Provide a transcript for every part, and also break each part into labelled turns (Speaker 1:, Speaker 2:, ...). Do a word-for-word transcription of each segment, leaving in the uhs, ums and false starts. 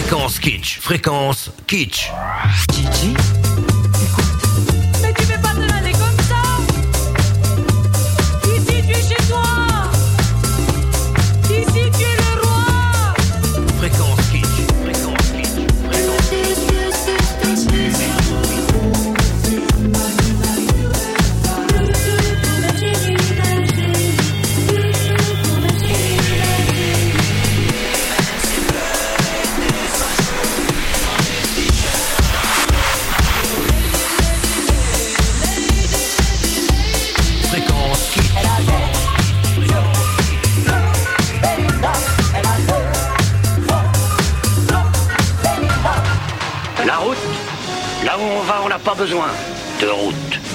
Speaker 1: Fréquence kitsch, fréquence kitsch.
Speaker 2: Gigi,
Speaker 3: Mais tu fais pas te l'année comme ça. Ici tu es chez toi. Ici tu es le roi.
Speaker 1: Fréquence kitsch, fréquence kitsch, fréquence
Speaker 4: La route, là où on va, on n'a pas besoin de route.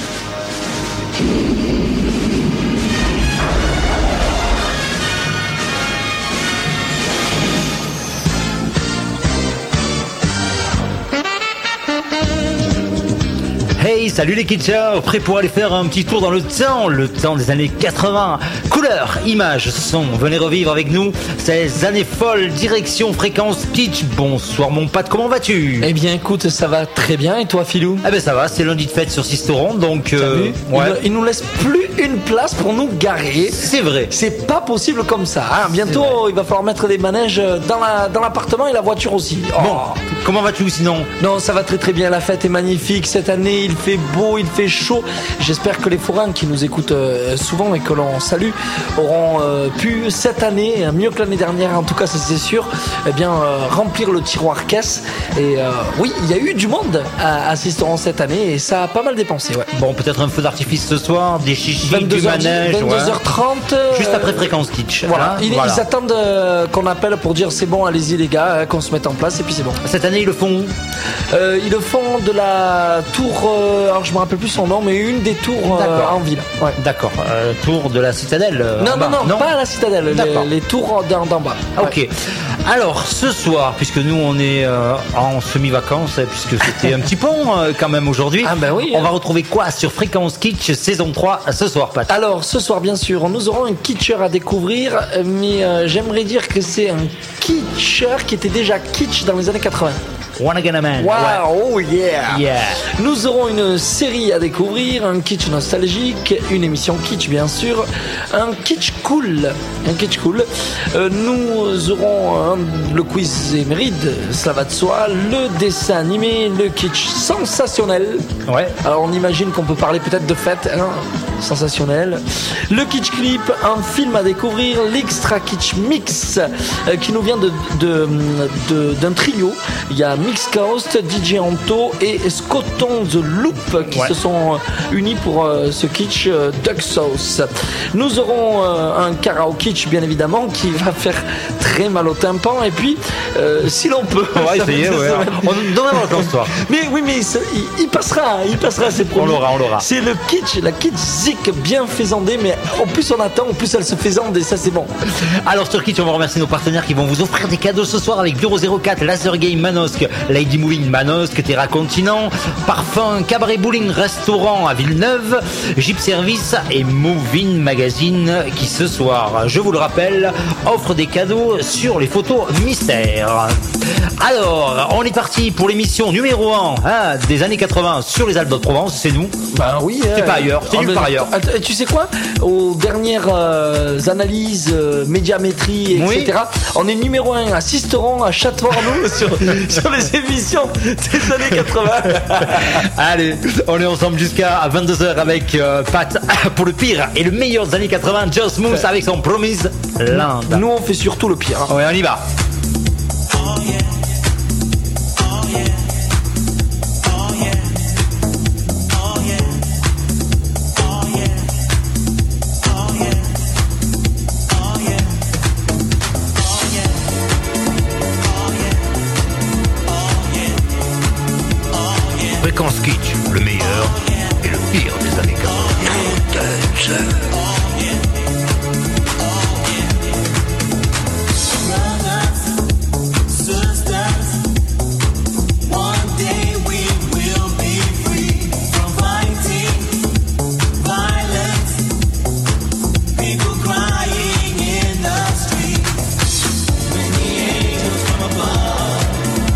Speaker 5: Hey, salut les kitschers, prêts pour aller faire un petit tour dans le temps, le temps des années quatre-vingts. Couleurs, images, son, venez revivre avec nous ces années folles, direction fréquence kitsch. Bonsoir mon pote, comment vas-tu?
Speaker 2: eh bien écoute, ça va très bien, et toi Philou?
Speaker 5: Eh ben ça va, c'est lundi de fête sur Sisteron, donc
Speaker 2: T'as
Speaker 5: euh,
Speaker 2: vu il,
Speaker 5: ouais.
Speaker 2: ne, il nous laisse plus une place pour nous garer.
Speaker 5: C'est vrai.
Speaker 2: C'est pas possible comme ça, hein. Bientôt il va falloir mettre des manèges dans, la, dans l'appartement et la voiture aussi. Oh.
Speaker 5: Bon, comment vas-tu sinon?
Speaker 2: Non, ça va très très bien, la fête est magnifique cette année, il fait beau, il fait chaud. J'espère que les forains qui nous écoutent euh, souvent et que l'on salue auront euh, pu cette année, mieux que l'année dernière en tout cas ça c'est sûr, eh bien euh, remplir le tiroir caisse. Et euh, oui, il y a eu du monde à, à Sisteron cette année et ça a pas mal dépensé, ouais.
Speaker 5: Bon, peut-être un feu d'artifice ce soir, des chichis, du
Speaker 2: vingt-deux heures
Speaker 5: manège,
Speaker 2: vingt-deux heures trente,
Speaker 5: ouais. Juste
Speaker 2: euh,
Speaker 5: après fréquence kitsch.
Speaker 2: Voilà,
Speaker 5: hein,
Speaker 2: ils,
Speaker 5: voilà.
Speaker 2: ils attendent euh, qu'on appelle pour dire c'est bon, allez-y les gars, hein, qu'on se mette en place et puis c'est bon.
Speaker 5: Cette année ils le font où?
Speaker 2: Euh, ils le font de la tour, euh, alors je me rappelle plus son nom, mais une des tours euh,
Speaker 5: D'accord.
Speaker 2: en ville. Ouais.
Speaker 5: D'accord, euh, tour de la citadelle. euh,
Speaker 2: Non,
Speaker 5: en
Speaker 2: non,
Speaker 5: bas.
Speaker 2: non, pas à la citadelle,
Speaker 5: D'accord.
Speaker 2: les, les tours d'en, d'en bas.
Speaker 5: Ah,
Speaker 2: Ouais.
Speaker 5: ok. Alors, ce soir, puisque nous on est euh, en semi-vacances, hein, puisque c'était un petit pont euh, quand même aujourd'hui,
Speaker 2: Ah ben oui,
Speaker 5: on
Speaker 2: hein.
Speaker 5: va retrouver quoi sur Fréquence Kitsch saison trois ce soir, Pat?
Speaker 2: Alors ce soir bien sûr nous aurons un kitscheur à découvrir, mais euh, j'aimerais dire que c'est un kitscheur qui était déjà kitsch dans les années quatre-vingts.
Speaker 5: One Again a Man.
Speaker 2: Wow,
Speaker 5: Ouais.
Speaker 2: oh yeah.
Speaker 5: Yeah.
Speaker 2: Nous aurons une série à découvrir, un kitsch nostalgique, une émission kitsch bien sûr, un kitsch cool, un kitsch cool. Euh, nous aurons hein, le quiz éméride, cela va de soi, le dessin animé, le kitsch sensationnel.
Speaker 5: Ouais.
Speaker 2: Alors on imagine qu'on peut parler peut-être de fête, hein, sensationnel. Le kitsch clip, un film à découvrir, l'extra kitsch mix euh, qui nous vient de, de, de- d'un trio. Il y a Mix Coast, D J Anto et Scotton The Loop qui
Speaker 5: Ouais.
Speaker 2: se sont unis pour euh, ce kitsch euh, Duck Sauce. Nous aurons euh, un karaoke kitsch bien évidemment qui va faire très mal au tympan et puis euh, si l'on peut.
Speaker 5: On va
Speaker 2: ça
Speaker 5: essayer,
Speaker 2: va-
Speaker 5: ouais.
Speaker 2: ça va-
Speaker 5: On donne la chance, toi.
Speaker 2: mais oui, mais ce- il, il passera, il passera, c'est promis.
Speaker 5: On l'aura, on l'aura.
Speaker 2: C'est le kitsch, la kitsch zik bien faisandée, mais au plus on attend, au plus elle se faisande et ça c'est bon.
Speaker 5: Alors sur Kitsch, on va remercier nos partenaires qui vont vous offrir des cadeaux ce soir avec Bureau zéro quatre, Laser Game Manosque, Lady Moving Manosque, Terra Continent, Parfum, Cabaret Bowling Restaurant à Villeneuve, Jeep Service et Moving Magazine qui ce soir, je vous le rappelle, offre des cadeaux sur les photos mystères. Alors, on est parti pour l'émission numéro un hein, des années quatre-vingts sur les Alpes de Provence, c'est nous.
Speaker 2: Ben oui.
Speaker 5: C'est pas ailleurs, c'est nulle part ailleurs.
Speaker 2: Attends, tu sais quoi? Aux dernières euh, analyses, euh, médiamétrie, et
Speaker 5: Oui.
Speaker 2: cetera, on est numéro un à Sisteron, à Château-Arnoux sur, sur les émissions des années quatre-vingts.
Speaker 5: Allez, on est ensemble jusqu'à vingt-deux heures avec euh, Pat pour le pire et le meilleur des années quatre-vingts, Joe Smooth avec son Promise Land.
Speaker 2: Nous on fait surtout le pire. hein.
Speaker 5: Ouais, on y va.
Speaker 1: Fréquence kitsch, le meilleur et le pire des années quatre-vingts.
Speaker 6: Crying in the streets when the angels from above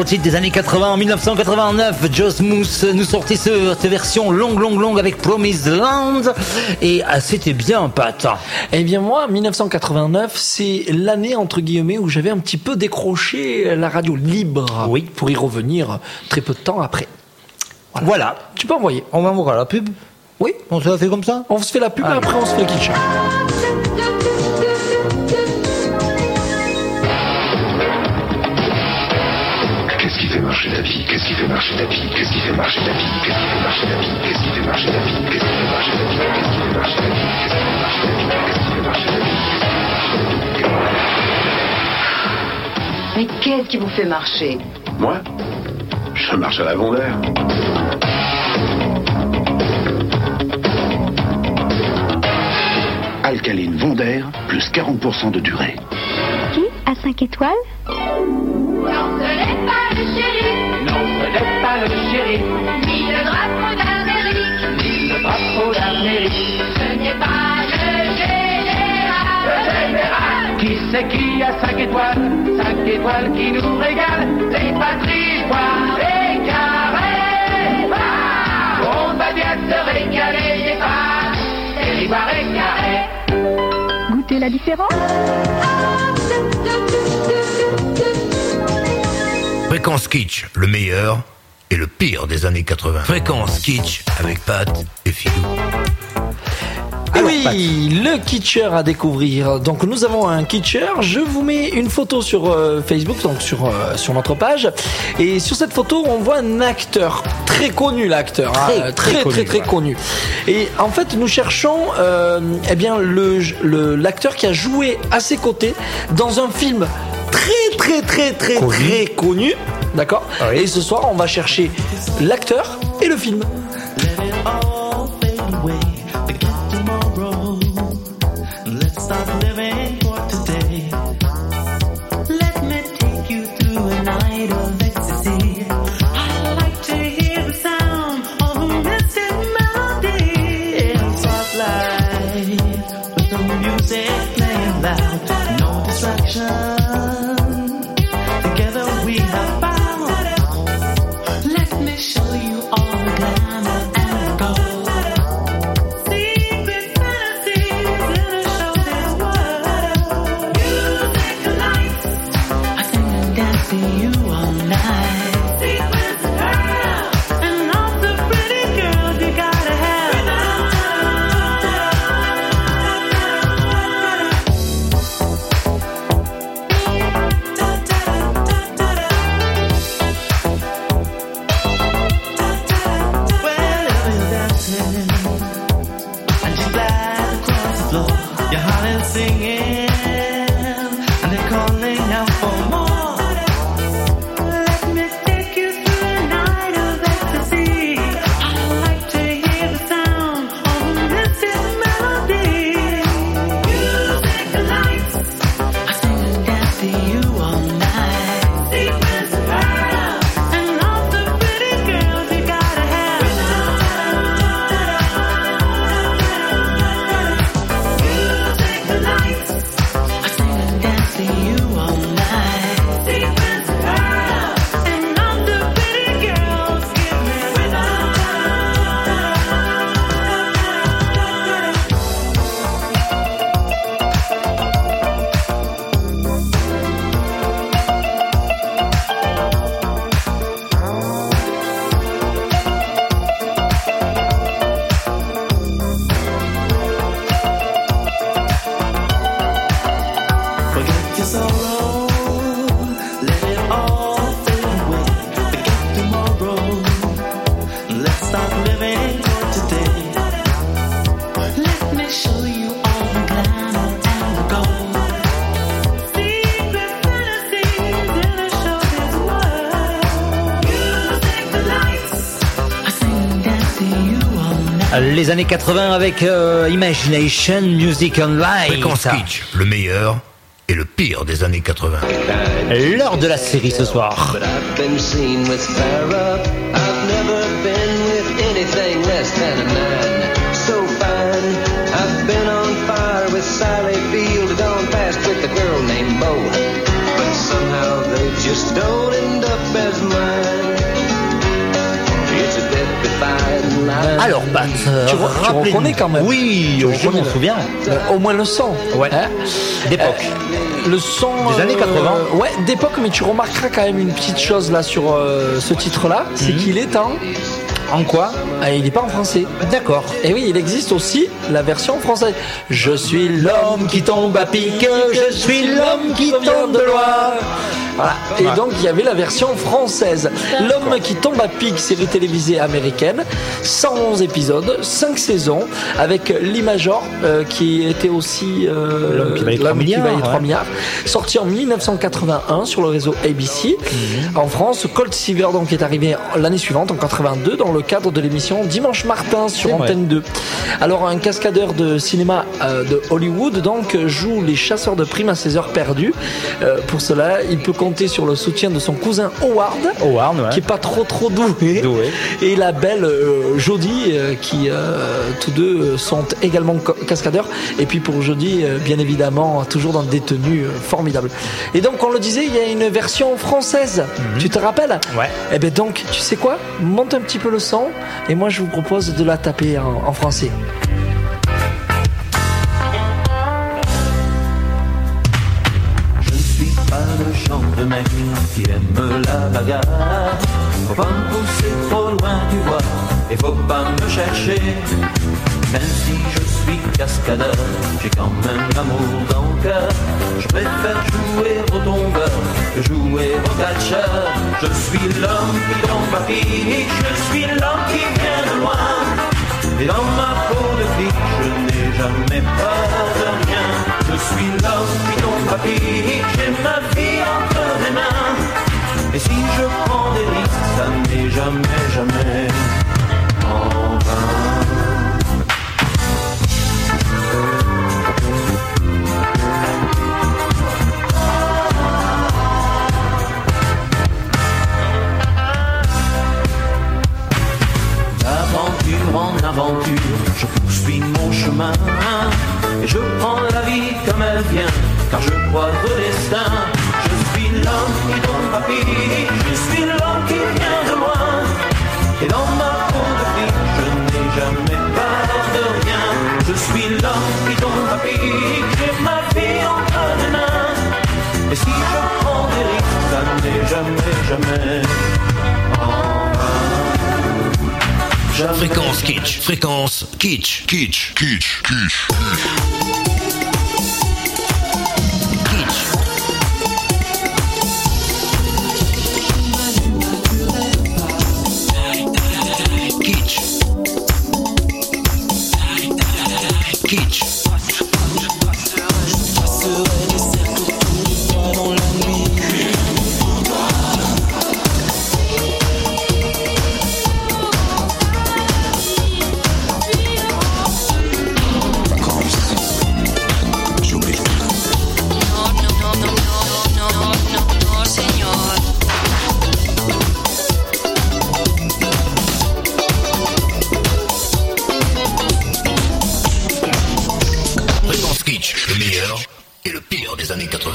Speaker 5: autre titre des années quatre-vingts. En dix-neuf cent quatre-vingt-neuf, Joe Smooth nous sortait ce, cette version longue, longue, longue avec Promised Land. Et ah, c'était bien, Pat.
Speaker 2: Eh bien moi, dix-neuf cent quatre-vingt-neuf, c'est l'année entre guillemets où j'avais un petit peu décroché la radio libre.
Speaker 5: Oui.
Speaker 2: Pour y revenir très peu de temps après. Voilà.
Speaker 5: Voilà.
Speaker 2: Tu peux envoyer.
Speaker 5: On va voir la pub.
Speaker 2: Oui.
Speaker 5: On se la fait comme ça.
Speaker 2: On se fait la pub
Speaker 5: Allez.
Speaker 2: et après on se fait le kitsch.
Speaker 1: Qu'est-ce qui fait marcher la vie? Qu'est-ce qui fait marcher la vie? Qu'est-ce qui fait marcher la vie? Qu'est-ce qui fait marcher la vie? Qu'est-ce qui fait marcher la vie? Qu'est-ce qui fait marcher la vie? Qu'est-ce qui fait marcher la vie? Qu'est-ce qui fait marcher la vie? Qu'est-ce qui fait marcher la vie?
Speaker 6: Mais qu'est-ce qui vous fait marcher?
Speaker 1: Moi, je marche à la Vendère. Alcaline Vendère, plus quarante pour cent de durée.
Speaker 7: Qui à cinq étoiles?
Speaker 3: Non, ce n'est pas le shérif.
Speaker 4: Non, ce n'est pas le shérif,
Speaker 3: Ni le drapeau d'Amérique.
Speaker 4: ni le drapeau d'Amérique.
Speaker 3: Ce n'est pas le général.
Speaker 4: Le général, qui c'est qui a cinq étoiles? Cinq étoiles qui nous régalent. Les patries, voire les carrés. Ah, on va bien se régaler des femmes et les barrés carrés.
Speaker 7: Goûtez la différence?
Speaker 1: Fréquence Kitsch, le meilleur et le pire des années quatre-vingts. Fréquence Kitsch avec Pat et Philou.
Speaker 2: Et
Speaker 5: Alors,
Speaker 2: oui,
Speaker 5: Pat.
Speaker 2: le kitcher à découvrir. Donc nous avons un kitcher. Je vous mets une photo sur euh, Facebook, donc sur euh, sur notre page. Et sur cette photo, on voit un acteur très connu, l'acteur,
Speaker 5: Très,
Speaker 2: hein,
Speaker 5: très
Speaker 2: très
Speaker 5: connu,
Speaker 2: très très
Speaker 5: ouais.
Speaker 2: connu. Et en fait, nous cherchons euh, eh bien le le l'acteur qui a joué à ses côtés dans un film très très très très
Speaker 5: Connu.
Speaker 2: très connu. D'accord.
Speaker 5: Ah oui.
Speaker 2: Et ce soir, on va chercher l'acteur et le film.
Speaker 5: Les années quatre-vingts avec euh, Imagination, Music and Light.
Speaker 1: Fréquence Kitsch, le meilleur et le pire des années quatre-vingts.
Speaker 5: L'heure de la série ce soir.
Speaker 8: But I've been seen with Farrah. I've never been with anything less than a nine. So fine. I've been on fire with Sally Field. Gone past with a girl named Bo. But somehow they just don't end up as
Speaker 5: Alors, Pat, euh,
Speaker 2: tu, re- tu
Speaker 5: rappelez-nous.
Speaker 2: reconnais quand même.
Speaker 5: Oui,
Speaker 2: Tu
Speaker 5: je
Speaker 2: reconnais
Speaker 5: m'en
Speaker 2: le-
Speaker 5: souviens.
Speaker 2: Euh, au moins le son.
Speaker 5: Ouais.
Speaker 2: Hein
Speaker 5: D'époque.
Speaker 2: Euh, le son.
Speaker 5: Des années quatre-vingts.
Speaker 2: euh, ouais, d'époque, mais tu remarqueras quand même une petite chose là sur euh, ce titre-là, c'est
Speaker 5: Mhm.
Speaker 2: qu'il est en.
Speaker 5: En quoi?
Speaker 2: Ah, il n'est pas en français.
Speaker 5: D'accord.
Speaker 2: Et oui, il existe aussi la version française. Je suis l'homme qui tombe à pic, je suis l'homme qui tombe de loin. Voilà. Et
Speaker 5: Ouais.
Speaker 2: donc il y avait la version française. L'homme qui tombe à pic, série télévisée américaine, cent onze épisodes, cinq saisons, avec Lee Major euh, qui était aussi euh,
Speaker 5: L'homme qui valait trois
Speaker 2: l'homme qui
Speaker 5: milliards,
Speaker 2: valait
Speaker 5: ouais.
Speaker 2: trois milliards, sorti en dix-neuf cent quatre-vingt-un sur le réseau A B C.
Speaker 5: Mhm.
Speaker 2: En France, Colt Seaver donc est arrivé l'année suivante en quatre-vingt-deux dans le cadre de l'émission Dimanche Martin sur
Speaker 5: C'est vrai.
Speaker 2: Antenne deux. Alors un cascadeur de cinéma euh, de Hollywood donc joue les chasseurs de primes à ses heures perdues. Euh, pour cela, il peut compter sur le soutien de son cousin Howard,
Speaker 5: Howard, ouais.
Speaker 2: qui est pas trop trop doué,
Speaker 5: Doué.
Speaker 2: et la belle euh, Jodie, euh, qui euh, tous deux euh, sont également co- cascadeurs. Et puis pour Jodie, euh, bien évidemment, toujours dans des tenues euh, formidables. Et donc on le disait, il y a une version française. Tu te rappelles?
Speaker 5: Ouais.
Speaker 2: Eh ben donc, tu sais quoi? Monte un petit peu le son, et moi je vous propose de la taper en, en français.
Speaker 8: Je ne suis pas le genre de mec qui aime la bagarre. Faut pas me pousser trop loin, tu vois, et faut pas me chercher. Même si je suis cascadeur, j'ai quand même l'amour dans le cœur. Je préfère jouer au tombeur que jouer au catcheur. Je suis l'homme qui tombe à pic, je suis l'homme qui vient de loin. Et dans ma peau de flic, je n'ai jamais peur de rien. Je suis l'homme qui tombe à pic, j'ai ma vie entre mes mains. Et si je prends des risques, ça n'est jamais, jamais en vain. D'aventure en aventure, je poursuis mon chemin. Et je prends la vie comme elle vient, car je crois au destin. Je suis l'homme qui tombe à pic, je suis l'homme qui vient de loin. Et dans ma peau de flic, je n'ai jamais peur de rien. Je suis l'homme qui tombe à pic, j'ai ma vie entre les mains. Et si je prends des risques, ça n'est jamais, jamais en vain. Jamais.
Speaker 9: Fréquence kitsch, fréquence kitsch, kitsch, kitsch, kitsch. Kitsch. Kitsch. Kitsch. Fréquence kitsch, le meilleur et le pire des années quatre-vingts.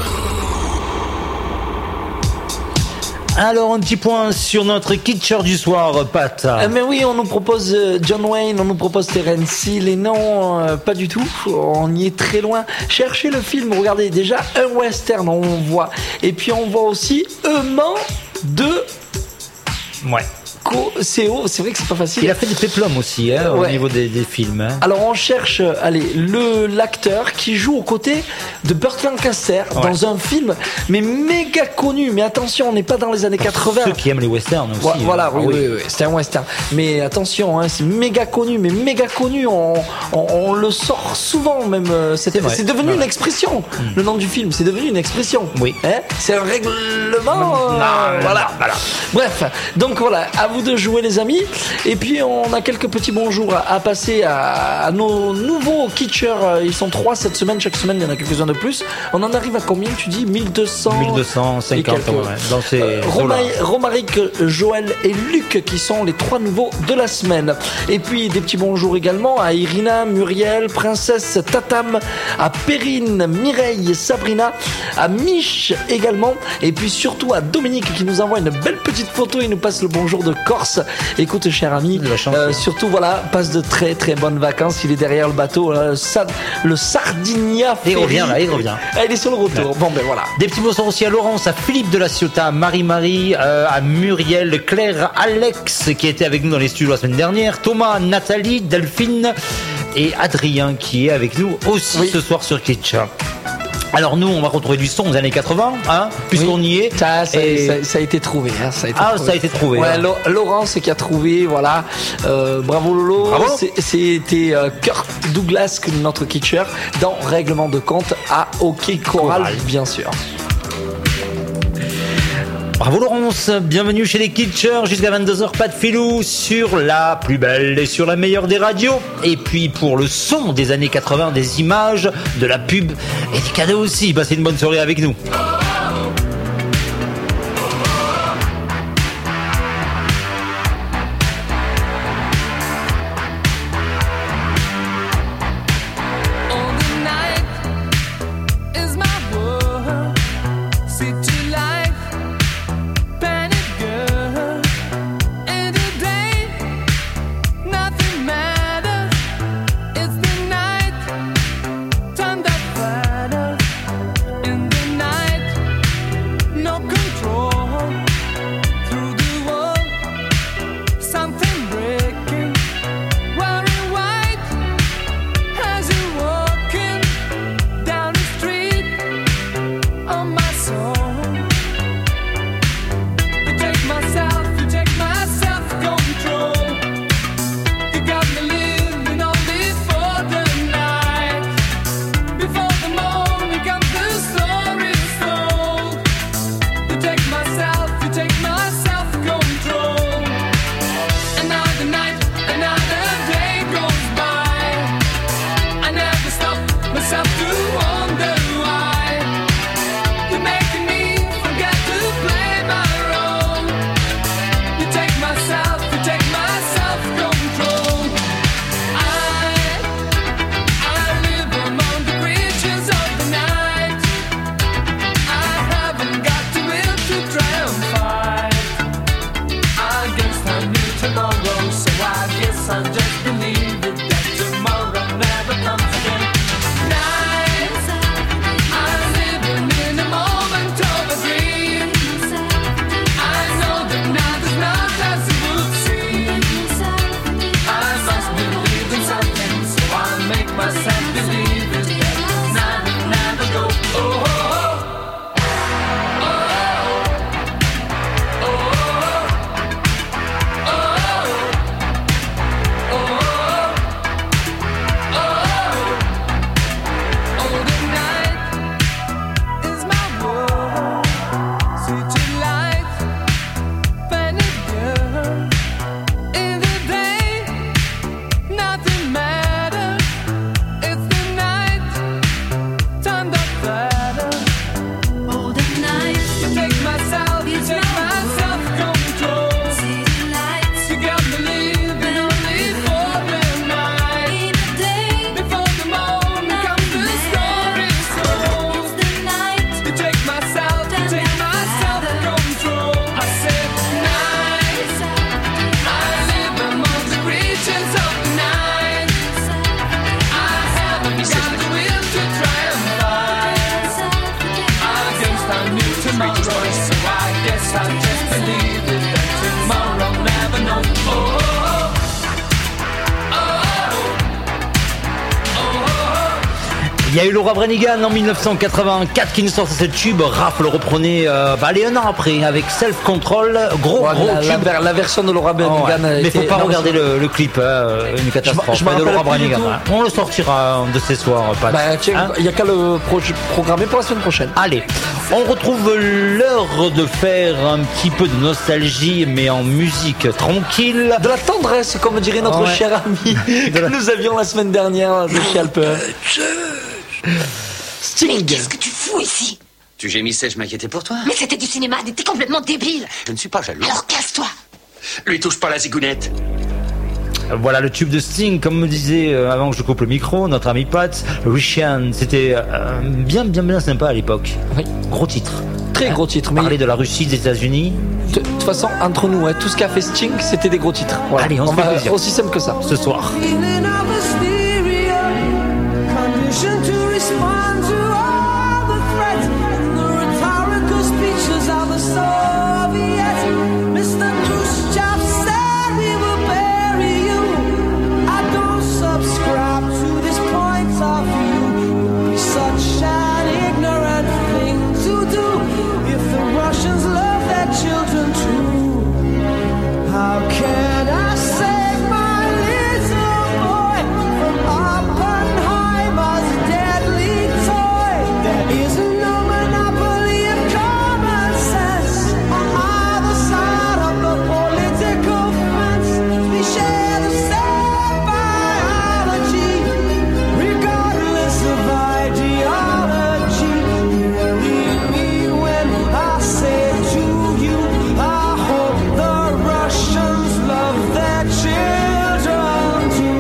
Speaker 5: Alors, un petit point sur notre kitscheur du soir, Pat.
Speaker 2: Euh, mais oui, on nous propose euh, John Wayne, on nous propose Terence Hill, et non, euh, pas du tout, on y est très loin. Cherchez le film, regardez, déjà un western, on voit, et puis on voit aussi Eumans de
Speaker 5: Ouais.
Speaker 2: C O, c'est vrai que c'est pas facile.
Speaker 5: Il a fait des péplums aussi, hein, au
Speaker 2: Ouais.
Speaker 5: niveau des, des films. Hein.
Speaker 2: Alors on cherche, euh, allez, le l'acteur qui joue aux côtés de Burt Lancaster
Speaker 5: Ouais.
Speaker 2: dans un film, mais méga connu. Mais attention, on n'est pas dans les années quatre-vingts.
Speaker 5: Ceux qui aiment les westerns aussi.
Speaker 2: Vo- Voilà,
Speaker 5: hein.
Speaker 2: oui,
Speaker 5: Ah
Speaker 2: oui, oui, c'était un western. Mais attention, hein, c'est méga connu, mais méga connu. On, on, on le sort souvent même. euh, C'est
Speaker 5: C'est vrai.
Speaker 2: c'est devenu
Speaker 5: Ouais,
Speaker 2: une
Speaker 5: ouais.
Speaker 2: expression. Le nom du film, c'est devenu une expression.
Speaker 5: Oui.
Speaker 2: Hein, c'est un règlement. euh,
Speaker 5: Non,
Speaker 2: voilà, voilà. Bref, donc voilà, à vous de jouer les amis. Et puis on a quelques petits bonjours à, à passer à, à nos nouveaux kitschers. Ils sont trois cette semaine. Chaque semaine, il y en a quelques-uns de plus. On en arrive à combien, tu dis mille deux cents
Speaker 5: mille deux cent cinquante,
Speaker 2: et quelques.
Speaker 5: ouais, dans ces
Speaker 2: Euh,
Speaker 5: eaux-là.
Speaker 2: Romaric, Romaric, Joël et Luc qui sont les trois nouveaux de la semaine. Et puis des petits bonjours également à Irina, Muriel, Princesse Tatam, à Perrine, Mireille, Sabrina, à Mich également. Et puis surtout à Dominique qui nous envoie une belle petite photo. Il nous passe le bonjour de Corse. Écoute, cher ami, euh, surtout voilà, passe de très très bonnes vacances. Il est derrière le bateau, là, le, Sa- le Sardinia Ferry.
Speaker 5: Il revient là, il revient.
Speaker 2: Ah, il est sur le retour. Bon ben voilà.
Speaker 5: Des petits mots sont aussi à Laurence, à Philippe de la Ciotat, à Marie-Marie, euh, à Muriel, Claire, Alex qui était avec nous dans les studios la semaine dernière, Thomas, Nathalie, Delphine et Adrien qui est avec nous aussi oui. ce soir sur Kitsch. Alors nous, on va retrouver du son des années quatre-vingts, hein, puisqu'on oui. y est.
Speaker 2: Ça, ça,
Speaker 5: et...
Speaker 2: ça, ça a été trouvé. Hein, ça a été
Speaker 5: ah,
Speaker 2: trouvé.
Speaker 5: ça a été trouvé.
Speaker 2: Ouais,
Speaker 5: hein.
Speaker 2: Laurence qui a trouvé, voilà. Euh, bravo Lolo.
Speaker 5: Bravo.
Speaker 2: C'est, c'était euh, Kurt Douglas, notre kitcher, dans Règlement de compte à Hockey Choral, Choral. bien sûr.
Speaker 5: Bravo Laurence, bienvenue chez les Kitchers, jusqu'à vingt-deux heures, pas de filou sur la plus belle et sur la meilleure des radios. Et puis pour le son des années quatre-vingts, des images, de la pub et des cadeaux aussi. Passez une bonne soirée avec nous. Il y a eu Laura Branigan en dix-neuf cent quatre-vingt-quatre qui nous sortait ce tube. Raph le reprenait euh, bah, allez, un an après avec Self Control. Gros, ouais, gros
Speaker 2: la,
Speaker 5: tube.
Speaker 2: La, la version de Laura Branigan. Oh, ouais.
Speaker 5: Mais faut pas regarder le, le clip, hein, une catastrophe. Je, je de Laura Branigan. On le sortira de ces soirs, Pat.
Speaker 2: Bah, il hein n'y a qu'à le pro- programmer pour la semaine prochaine.
Speaker 5: Allez, on retrouve l'heure de faire un petit peu de nostalgie, mais en musique tranquille.
Speaker 2: De la tendresse, comme dirait notre ouais. cher ami que la... nous avions la semaine dernière de chez Alpeur.
Speaker 10: Sting. Mais qu'est-ce que tu fous ici?
Speaker 11: Tu gémissais, je m'inquiétais pour toi.
Speaker 10: Mais c'était du cinéma, t'es complètement débile.
Speaker 11: Je ne suis pas jaloux.
Speaker 10: Alors casse-toi.
Speaker 11: Lui touche pas la zigounette.
Speaker 5: Voilà le tube de Sting, comme me disait euh, avant que je coupe le micro, notre ami Pat, Russian, c'était euh, bien bien bien sympa à l'époque.
Speaker 2: Oui.
Speaker 5: Gros titre.
Speaker 2: Très gros titre.
Speaker 5: Mais parler de la Russie, des États-Unis.
Speaker 2: De toute façon, entre nous, hein, tout ce qu'a fait Sting, c'était des gros titres. Voilà.
Speaker 5: Allez, on,
Speaker 2: on
Speaker 5: se fait
Speaker 2: va
Speaker 5: plaisir.
Speaker 2: aussi simple que ça.
Speaker 5: Ce soir.
Speaker 12: How can I save my little boy from Oppenheimer's deadly toy? There is no monopoly of common sense on either side of the political fence. We share the same biology, regardless of ideology. Believe me when I say to you, I hope the Russians love their children too.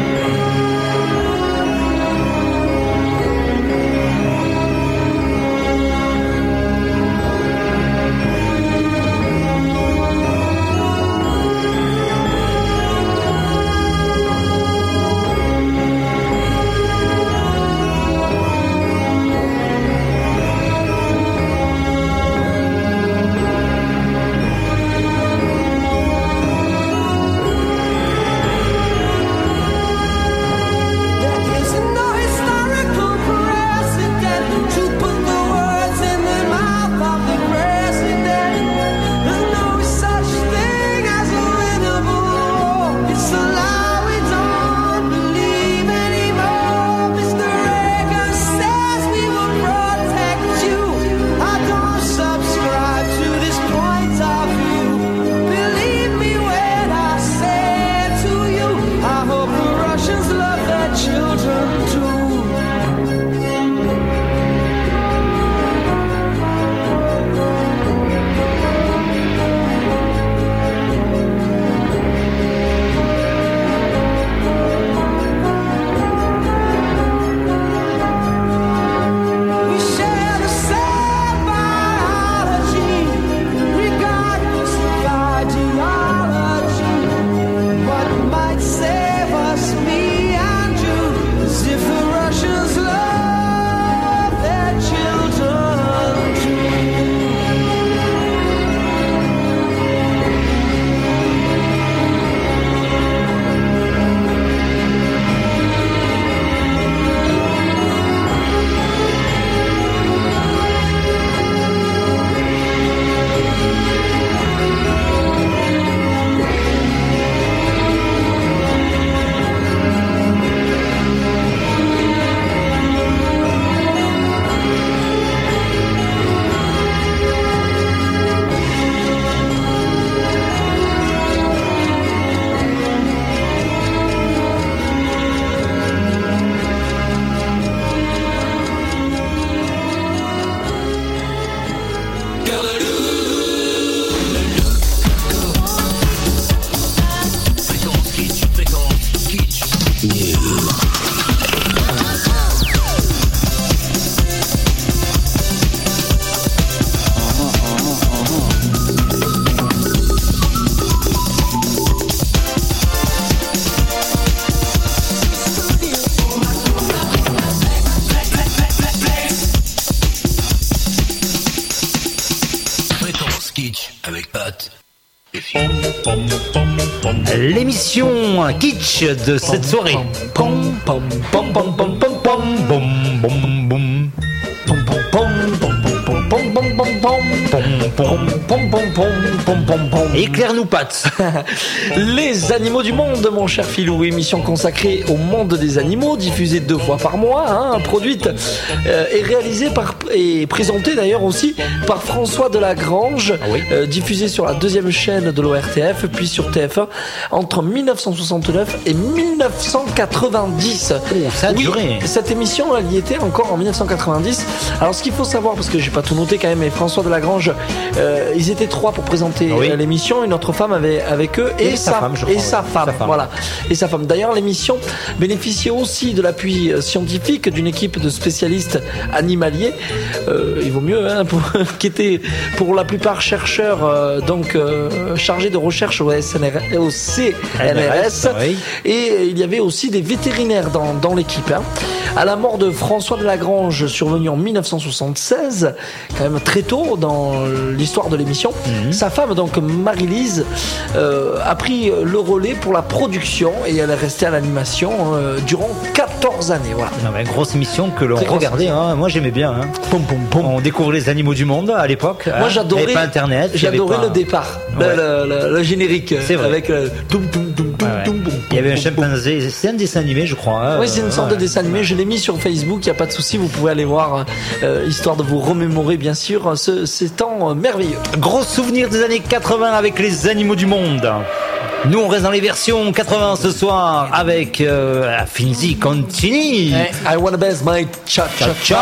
Speaker 12: There is no historical precedent to put the words in the mouth of the president. There's no such thing as a winnable war. It's a lie we don't believe anymore. Mister Reagan says we will protect you. I don't subscribe to this point of view. Believe me when I say to you, I hope the Russians love their children too. We share the same biology, regardless of ideology. What might save us, me and you, is if the Russians love their children too.
Speaker 9: Fréquence Kitsch avec Pat et Phil.
Speaker 5: L'émission kitsch de cette soirée.
Speaker 2: Pom, pom, pom, pom, pom, pom, pom,
Speaker 5: Boum, boum, boum.
Speaker 2: pom, pom, pom, pom, pom, pom, pom, pom, pom, pom, pom, pom, pom, pom, pom, pom, pom.
Speaker 5: Éclaire-nous, Pat.
Speaker 2: Les animaux du monde, mon cher Philou, émission consacrée au monde des animaux, diffusée deux fois par mois, hein, produite euh, et réalisée par et présentée d'ailleurs aussi par François Delagrange,
Speaker 5: Ah oui.
Speaker 2: euh, diffusée sur la deuxième chaîne de l'O R T F, puis sur T F un entre mille neuf cent soixante-neuf et mille neuf cent quatre-vingt-dix.
Speaker 5: Oh, ça a
Speaker 2: Oui,
Speaker 5: duré.
Speaker 2: cette émission, elle y était encore en mille neuf cent quatre-vingt-dix. Alors, ce qu'il faut savoir, parce que j'ai pas tout noté quand même, mais François Delagrange Euh, ils étaient trois pour présenter
Speaker 5: Oui.
Speaker 2: euh, l'émission, une autre femme avait avec eux et,
Speaker 5: Et sa femme, je crois,
Speaker 2: et
Speaker 5: oui.
Speaker 2: sa femme,
Speaker 5: Sa femme.
Speaker 2: voilà, et sa femme. D'ailleurs, l'émission bénéficiait aussi de l'appui euh, scientifique d'une équipe de spécialistes animaliers. Euh, il vaut mieux, hein, pour, qui étaient pour la plupart chercheurs, euh, donc euh, chargés de recherche au, S N R, au C N R S.
Speaker 5: Oui.
Speaker 2: Et il y avait aussi des vétérinaires dans, dans l'équipe. Hein. À la mort de François de Lagrange, survenue en mille neuf cent soixante-seize, quand même très tôt dans l'histoire de l'émission,
Speaker 5: Mhm.
Speaker 2: sa femme, donc Marie-Lise, euh, a pris le relais pour la production et elle est restée à l'animation euh, durant quatorze années. Voilà.
Speaker 5: Non, mais grosse émission que l'on
Speaker 2: Très grosse
Speaker 5: regardait, hein. Moi j'aimais bien. Hein.
Speaker 2: Pom, pom, pom.
Speaker 5: On découvrait les animaux du monde à l'époque.
Speaker 2: Moi
Speaker 5: hein.
Speaker 2: j'adorais,
Speaker 5: Il y avait pas internet. il y avait
Speaker 2: j'adorais
Speaker 5: pas-
Speaker 2: le départ, le-
Speaker 5: Ouais.
Speaker 2: le, le- le générique,
Speaker 5: C'est vrai.
Speaker 2: avec le toum toum toum toum
Speaker 5: Ouais, ouais.
Speaker 2: toum, boum,
Speaker 5: Il y avait un
Speaker 2: boum, boum.
Speaker 5: chimpanzé. C'est un dessin animé, je crois. hein.
Speaker 2: Oui, c'est une sorte
Speaker 5: Ouais.
Speaker 2: de dessin animé. Je l'ai mis sur Facebook, il n'y a pas de souci. Vous pouvez aller voir, euh, histoire de vous remémorer, bien sûr, ce, ces temps euh, merveilleux.
Speaker 5: Gros souvenir des années quatre-vingts avec les animaux du monde. Nous, on reste dans les versions quatre-vingts ce soir avec euh, Finzi Contini.
Speaker 2: I wanna best my cha-cha-cha.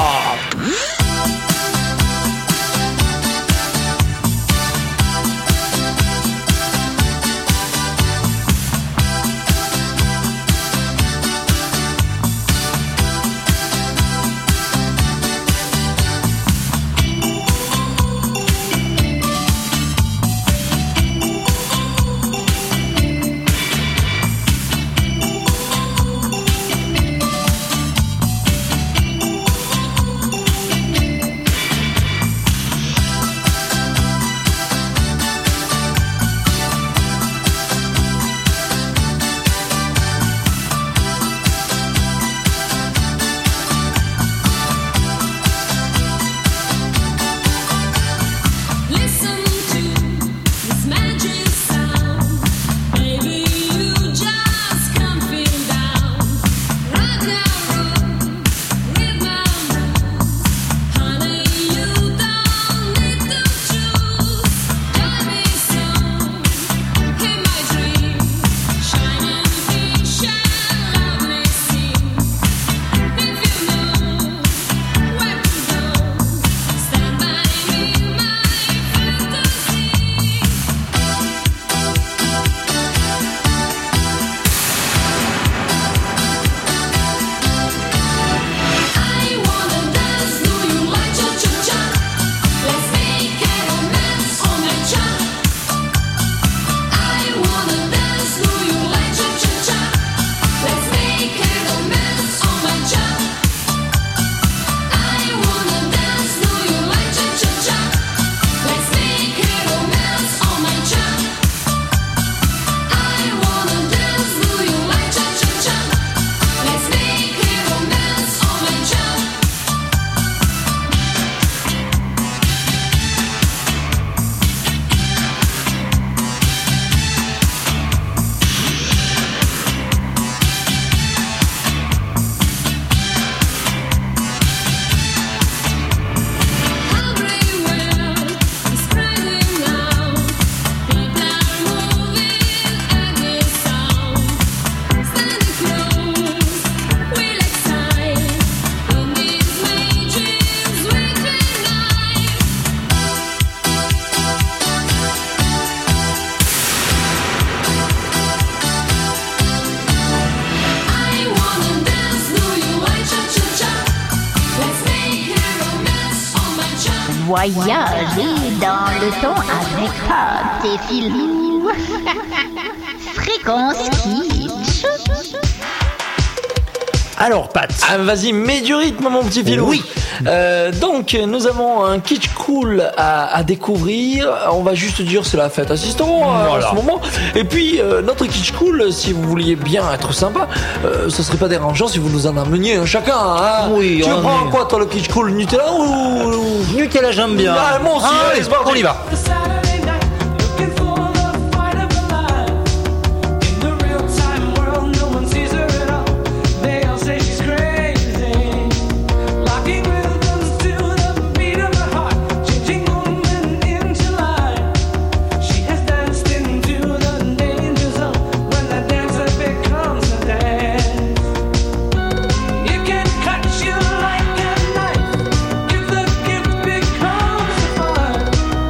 Speaker 12: Listen to this magic sound, baby. You just come feel down. Rock and roll, rhythm and blues, honey. You don't need to choose. Join me soon in my dream, shining fish and lovely scene. If you know where to go, stand by me, my fantasy. I wanna dance, do you like cha-cha-cha? Let's make a romance on my cha. I wanna dance, do you like cha-cha-cha? Let's make a romance on my cha. I wanna dance, do you like cha-cha-cha? Let's make a romance on my cha. I wanna dance, do you like cha-cha-cha? Let's make a romance on my cha. Everywhere is spreading now. People are moving at this sound. Standing close, we'll excite in these magic sweet night. I wanna dance, do you like cha-cha-cha? Let's make a romance on my cha.
Speaker 13: Voyager dans le temps avec Pat et Philou. Fréquence Kitsch.
Speaker 5: Alors, Pat.
Speaker 2: Ah, vas-y, mets du rythme, mon petit filou.
Speaker 5: Oui.
Speaker 2: Euh, donc, nous avons un kitsch cool à, à découvrir. On va juste dire c'est la fête à Sisteron euh,
Speaker 5: Voilà.
Speaker 2: en ce moment. Et puis, euh, notre kitsch cool, si vous vouliez bien être sympa, euh, ce serait pas dérangeant si vous nous en ameniez un chacun. Hein.
Speaker 5: Oui,
Speaker 2: tu
Speaker 5: on
Speaker 2: le prends
Speaker 5: est-
Speaker 2: quoi, toi, le kitsch cool Nutella ou...
Speaker 5: Nutella, j'aime bien.
Speaker 2: Ah, moi aussi,
Speaker 5: Ah,
Speaker 2: allez, c'est parti.
Speaker 5: on y va.
Speaker 12: Saturday night, looking for the fight of a life. In the real-time world, no one sees her at all. They all say she's crazy, locking rhythms to the beat of her heart, changing moment into life. She has danced into the danger zone when the dancer becomes a dance. It can cut you like a knife if the gift becomes a fire.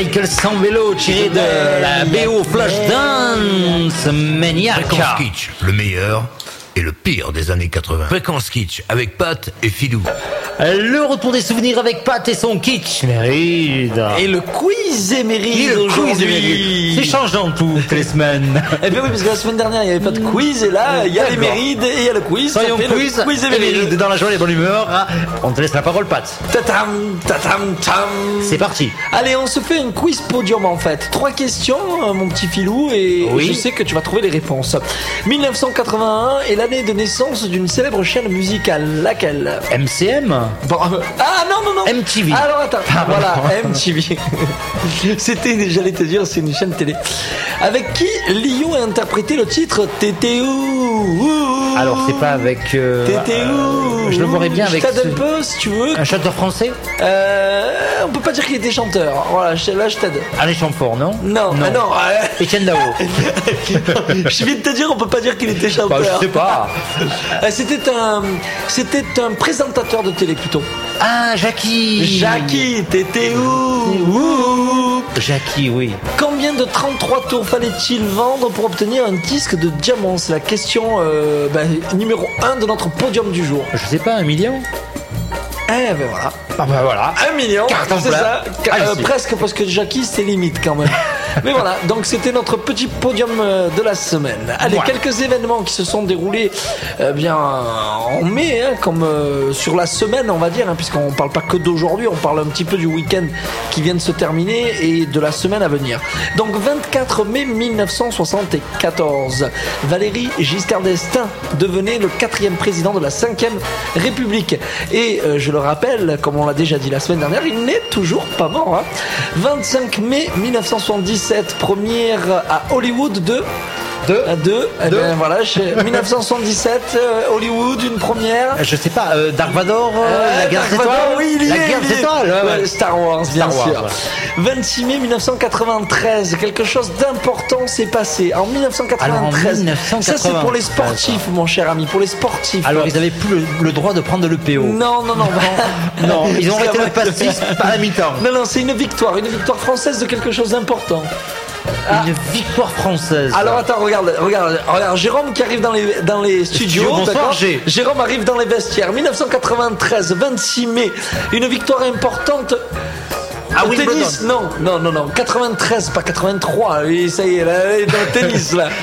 Speaker 5: Michael Sambello, tiré de la B O Flashdance Maniac.
Speaker 9: Fréquence Kitsch, le meilleur et le pire des années quatre-vingts. Fréquence Kitsch avec Pat et Philou.
Speaker 5: Le retour des souvenirs avec Pat et son kitsch Méride.
Speaker 2: Et le quiz Éméride aujourd'hui.
Speaker 5: C'est changeant toutes les semaines.
Speaker 2: Eh bien oui, parce que la semaine dernière, il n'y avait pas de quiz, et là, il y a les Mérides et il y a le quiz.
Speaker 5: Soyons
Speaker 2: Ça fait
Speaker 5: quiz,
Speaker 2: le quiz Éméride.
Speaker 5: Éméride. Dans la joie et bonne humeur, on te laisse la parole, Pat.
Speaker 2: Tatam, tatam, tam.
Speaker 5: C'est parti.
Speaker 2: Allez, on se fait un quiz podium en fait. Trois questions, euh, mon petit filou, et
Speaker 5: Oui.
Speaker 2: je sais que tu vas trouver les réponses. mille neuf cent quatre-vingt-un est l'année de naissance d'une célèbre chaîne musicale. Laquelle?
Speaker 5: M C M.
Speaker 2: Bon, euh, ah non, non, non.
Speaker 5: M T V.
Speaker 2: Alors attends,
Speaker 5: Pardon.
Speaker 2: voilà, M T V. C'était, j'allais te dire, c'est une chaîne télé. Avec qui Lio a interprété le titre Tété où?
Speaker 5: Alors c'est pas avec. Euh,
Speaker 2: Tété où?
Speaker 5: euh, je le verrais bien avec.
Speaker 2: Je t'aide
Speaker 5: ce-
Speaker 2: un peu si tu veux.
Speaker 5: Un chanteur français.
Speaker 2: Euh, on peut pas dire qu'il était chanteur. Voilà, je- là je t'aide.
Speaker 5: Alain Chamfort, non?
Speaker 2: Non,
Speaker 5: Non.
Speaker 2: ah non. euh,
Speaker 5: Étienne Dao.
Speaker 2: je viens de te dire, on peut pas dire qu'il était chanteur.
Speaker 5: Bah, je sais pas.
Speaker 2: Euh, C'était un, c'était un présentateur de télé plutôt.
Speaker 5: Ah, Jackie.
Speaker 2: Jackie, t'étais où? Où?
Speaker 5: Jackie, oui.
Speaker 2: Combien de trente-trois tours fallait-il vendre pour obtenir un disque de diamant? C'est la question euh, bah, numéro un de notre podium du jour.
Speaker 5: Je sais pas, un million.
Speaker 2: Eh ben voilà.
Speaker 5: Ah bah voilà.
Speaker 2: Un million,
Speaker 5: Carton
Speaker 2: c'est
Speaker 5: plein.
Speaker 2: ça. Ca-
Speaker 5: Allez,
Speaker 2: euh,
Speaker 5: c'est.
Speaker 2: presque, parce que Jackie c'est limite quand même. Mais voilà, donc c'était notre petit podium euh, de la semaine. Allez,
Speaker 5: Ouais.
Speaker 2: quelques événements qui se sont déroulés euh, bien en mai, hein, comme euh, sur la semaine on va dire, hein, puisqu'on parle pas que d'aujourd'hui, on parle un petit peu du week-end qui vient de se terminer et de la semaine à venir. Donc vingt-quatre mai mille neuf cent soixante-quatorze, Valéry Giscard d'Estaing devenait le quatrième président de la cinquième République. Et euh, je le rappelle, comme on l'a déjà dit la semaine dernière, il n'est toujours pas mort. Hein. vingt-cinq mai mille neuf cent soixante-dix-sept, première à Hollywood de...
Speaker 5: Deux.
Speaker 2: À deux. Eh
Speaker 5: Deux.
Speaker 2: ben, voilà, chez mille neuf cent soixante-dix-sept, euh, Hollywood, une première.
Speaker 5: Je sais pas, euh, Dark Vador, euh,
Speaker 2: Euh,
Speaker 5: la guerre
Speaker 2: Dark
Speaker 5: des
Speaker 2: Vador,
Speaker 5: étoiles.
Speaker 2: oui, il y
Speaker 5: la
Speaker 2: est,
Speaker 5: guerre
Speaker 2: il
Speaker 5: des
Speaker 2: y est.
Speaker 5: étoiles. ouais, ouais.
Speaker 2: Ouais, Star Wars, bien
Speaker 5: Star
Speaker 2: sûr.
Speaker 5: Wars,
Speaker 2: vingt-six mai mille neuf cent quatre-vingt-treize, quelque chose d'important s'est passé. En mille neuf cent quatre-vingt-treize.
Speaker 5: Alors, en mille neuf cent quatre-vingt-treize,
Speaker 2: ça, c'est pour les sportifs, mon cher ami, pour les sportifs.
Speaker 5: Alors ils avaient plus le, le droit de prendre le P O.
Speaker 2: Non, non, non.
Speaker 5: Non, ils ont
Speaker 2: C'est
Speaker 5: arrêté
Speaker 2: vrai
Speaker 5: le pastis à la mi-temps.
Speaker 2: Non, non, c'est une victoire, une victoire française de quelque chose d'important. Ah.
Speaker 5: Une victoire française.
Speaker 2: Alors attends, regarde, regarde, regarde, Jérôme qui arrive dans les, dans les studios.
Speaker 5: Bonsoir,
Speaker 2: d'accord
Speaker 5: G.
Speaker 2: Jérôme arrive dans les vestiaires. mille neuf cent quatre-vingt-treize, vingt-six mai, une victoire importante.
Speaker 5: Ah
Speaker 2: Au
Speaker 5: oui,
Speaker 2: tennis, non, non, non, non, quatre-vingt-treize, pas quatre-vingt-trois. Et ça y est, là, elle est dans le tennis là.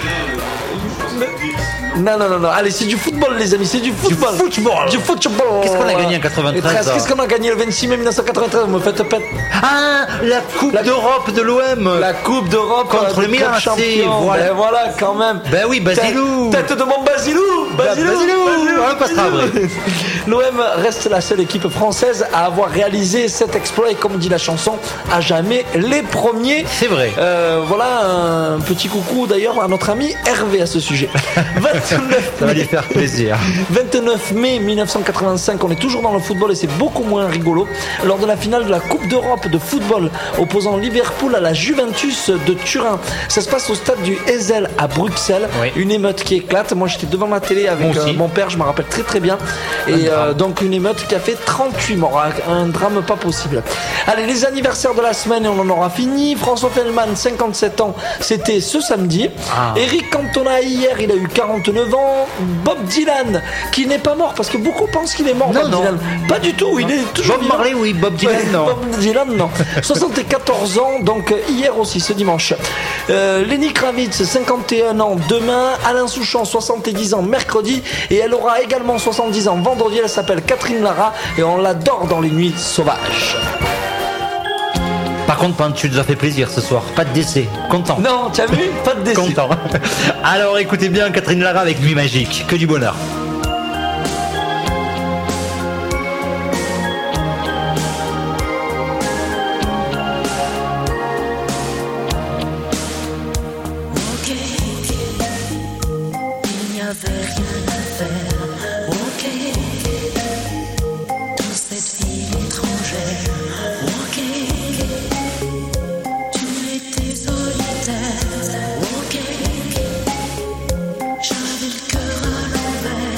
Speaker 2: Non, non, non, non. Allez, c'est du football, les amis, c'est du football.
Speaker 5: Du football.
Speaker 2: Du football.
Speaker 5: Qu'est-ce qu'on a gagné en quatre-vingt-treize,
Speaker 2: Et treize,
Speaker 5: là
Speaker 2: Qu'est-ce qu'on a gagné le vingt-six mai mille neuf cent quatre-vingt-treize? Vous me faites pète.
Speaker 5: Ah, la Coupe
Speaker 2: La-
Speaker 5: d'Europe de l'O M.
Speaker 2: La Coupe d'Europe
Speaker 5: Contre
Speaker 2: euh,
Speaker 5: le
Speaker 2: de
Speaker 5: Milan
Speaker 2: club
Speaker 5: A C,
Speaker 2: champion.
Speaker 5: voilà.
Speaker 2: Ben voilà, quand même.
Speaker 5: Ben oui, Basilou.
Speaker 2: Tête, tête de mon Basilou. Basilou.
Speaker 5: Basilou. On le passera après.
Speaker 2: L'O M reste la seule équipe française à avoir réalisé cet exploit et comme dit la chanson, à jamais les premiers.
Speaker 5: C'est vrai.
Speaker 2: Euh, voilà un petit coucou d'ailleurs à notre ami Hervé à ce sujet. vingt-neuf
Speaker 5: Ça va lui faire plaisir.
Speaker 2: vingt-neuf mai mille neuf cent quatre-vingt-cinq, on est toujours dans le football et c'est beaucoup moins rigolo. Lors de la finale de la Coupe d'Europe de football opposant Liverpool à la Juventus de Turin. Ça se passe au stade du Heysel à Bruxelles.
Speaker 5: Oui.
Speaker 2: Une émeute qui éclate. Moi j'étais devant ma télé avec
Speaker 5: Moi aussi.
Speaker 2: euh, mon père, je me rappelle très très bien. Et euh, donc une émeute qui a fait trente-huit morts. Un drame pas possible. Allez, les anniversaires de la semaine et on en aura fini. François Fellman, cinquante-sept ans, c'était ce samedi.
Speaker 5: Ah.
Speaker 2: Eric Cantona hier, il a eu quarante-neuf ans. Bob Dylan, qui n'est pas mort parce que beaucoup pensent qu'il est mort.
Speaker 5: Non,
Speaker 2: Bob
Speaker 5: non.
Speaker 2: Dylan. Pas du tout, il est toujours
Speaker 5: Bob
Speaker 2: vivant.
Speaker 5: Marley, oui. Bob Dylan,
Speaker 2: Ouais,
Speaker 5: non.
Speaker 2: Bob Dylan, non. soixante-quatorze ans, donc euh, hier aussi, ce dimanche. Euh, Lenny Kravitz, cinquante et un ans demain. Alain Souchon, soixante-dix ans mercredi. Et elle aura également soixante-dix ans vendredi. Elle s'appelle Catherine Lara et on l'adore dans les nuits sauvages.
Speaker 5: Par contre, Pan, tu nous as fait plaisir ce soir. Pas de décès. Content.
Speaker 2: Non, tu as vu? Pas de décès.
Speaker 5: Content. Alors écoutez bien Catherine Lara avec Nuit Magique. Que du bonheur.
Speaker 14: Ok, il n'y avait rien à faire. Ok, dans cette ville étrangère. Ok, tu étais solitaire. Ok, j'avais le cœur à l'envers.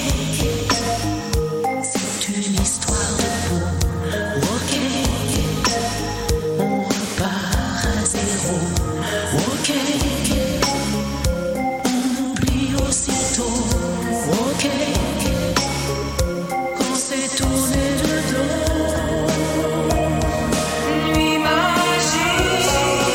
Speaker 14: c'est une histoire de peau. Ok, on repart à zéro. Ok, on oublie aussitôt. Ok, quand c'est tourné de dos. Nuit magique.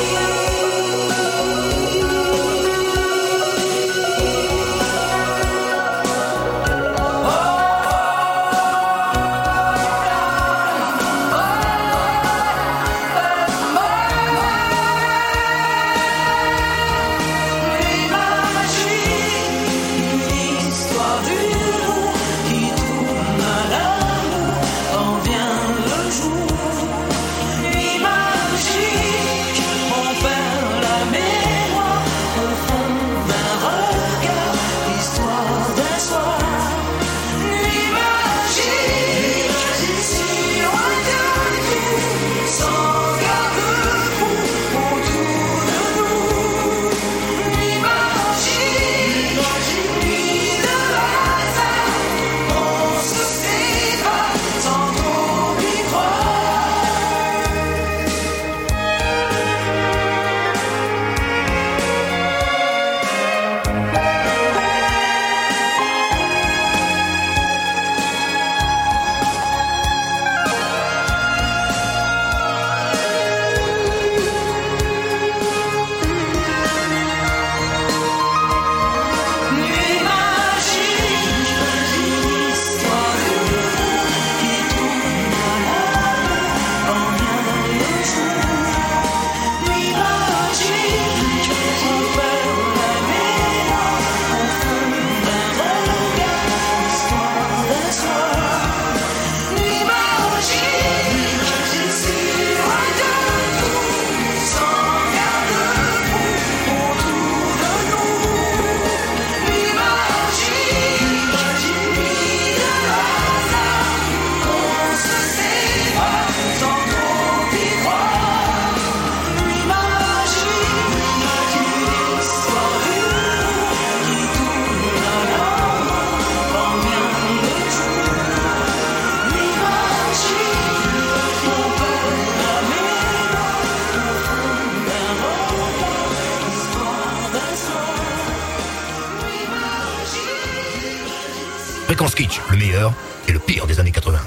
Speaker 9: Fréquence Kitsch, le meilleur et le pire des années quatre-vingts.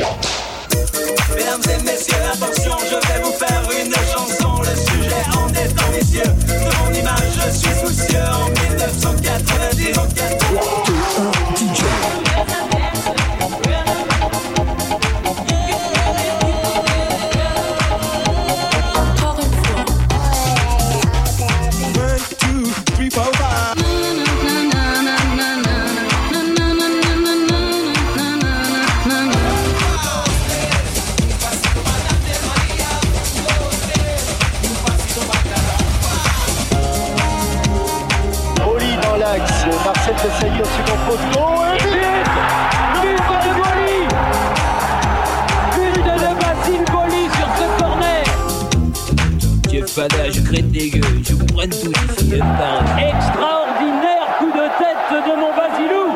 Speaker 15: Mesdames et messieurs, attention, je vais vous faire une chanson. Le sujet en est ambitieux. De mon image, je suis soucieux. En dix-neuf cent quatre-vingt-dix.
Speaker 16: Marcel Desailly au second poteau et but but de Boly, but de Basile Boly sur ce corner.
Speaker 17: Jeff Fada, je crée des gueules, je vous prenne tout ici.
Speaker 16: Extraordinaire coup de tête de mon Basilou.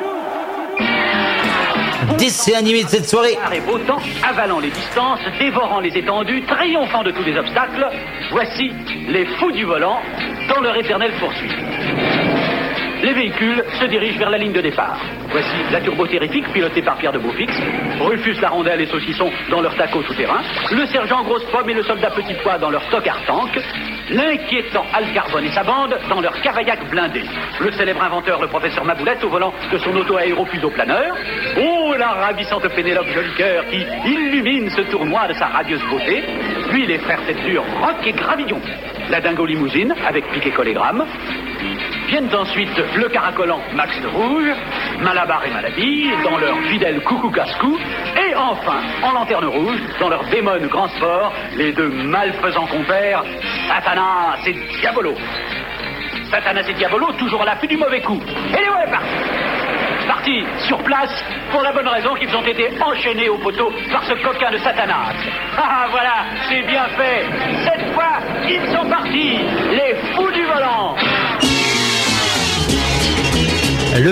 Speaker 5: Dessin animé de cette soirée.
Speaker 18: Et beau temps, avalant les distances, dévorant les étendues, triomphant de tous les obstacles, voici les fous du volant dans leur éternelle poursuite. Les véhicules se dirigent vers la ligne de départ. Voici la turbo terrifique pilotée par Pierre de Beaufix, Rufus la rondelle et Saucisson dans leur taco tout-terrain, le sergent Grosse Pomme et le soldat Petit Pois dans leur Stockard Tank, l'inquiétant Al Carbone et sa bande dans leur Cavaillac blindé, le célèbre inventeur, le professeur Maboulette au volant de son auto-aéropuso-planeur, oh la ravissante Pénélope Jolicoeur qui illumine ce tournoi de sa radieuse beauté, puis les frères tête dure Rock et Gravillon, la dingo limousine avec piquet collégramme. Viennent ensuite le caracolant Max de Rouge, Malabar et Maladie, dans leur fidèle Coucou Casse-Cou, et enfin, en lanterne rouge, dans leur démon Grand Sport, les deux malfaisants compères, Satanas et Diabolo. Satanas et Diabolo, toujours à l'affût du mauvais coup. Et les voilà partis. Partis sur place, pour la bonne raison qu'ils ont été enchaînés au poteau par ce coquin de Satanas. Ah voilà, c'est bien fait. Cette fois, ils sont partis, les fous du volant.
Speaker 5: Le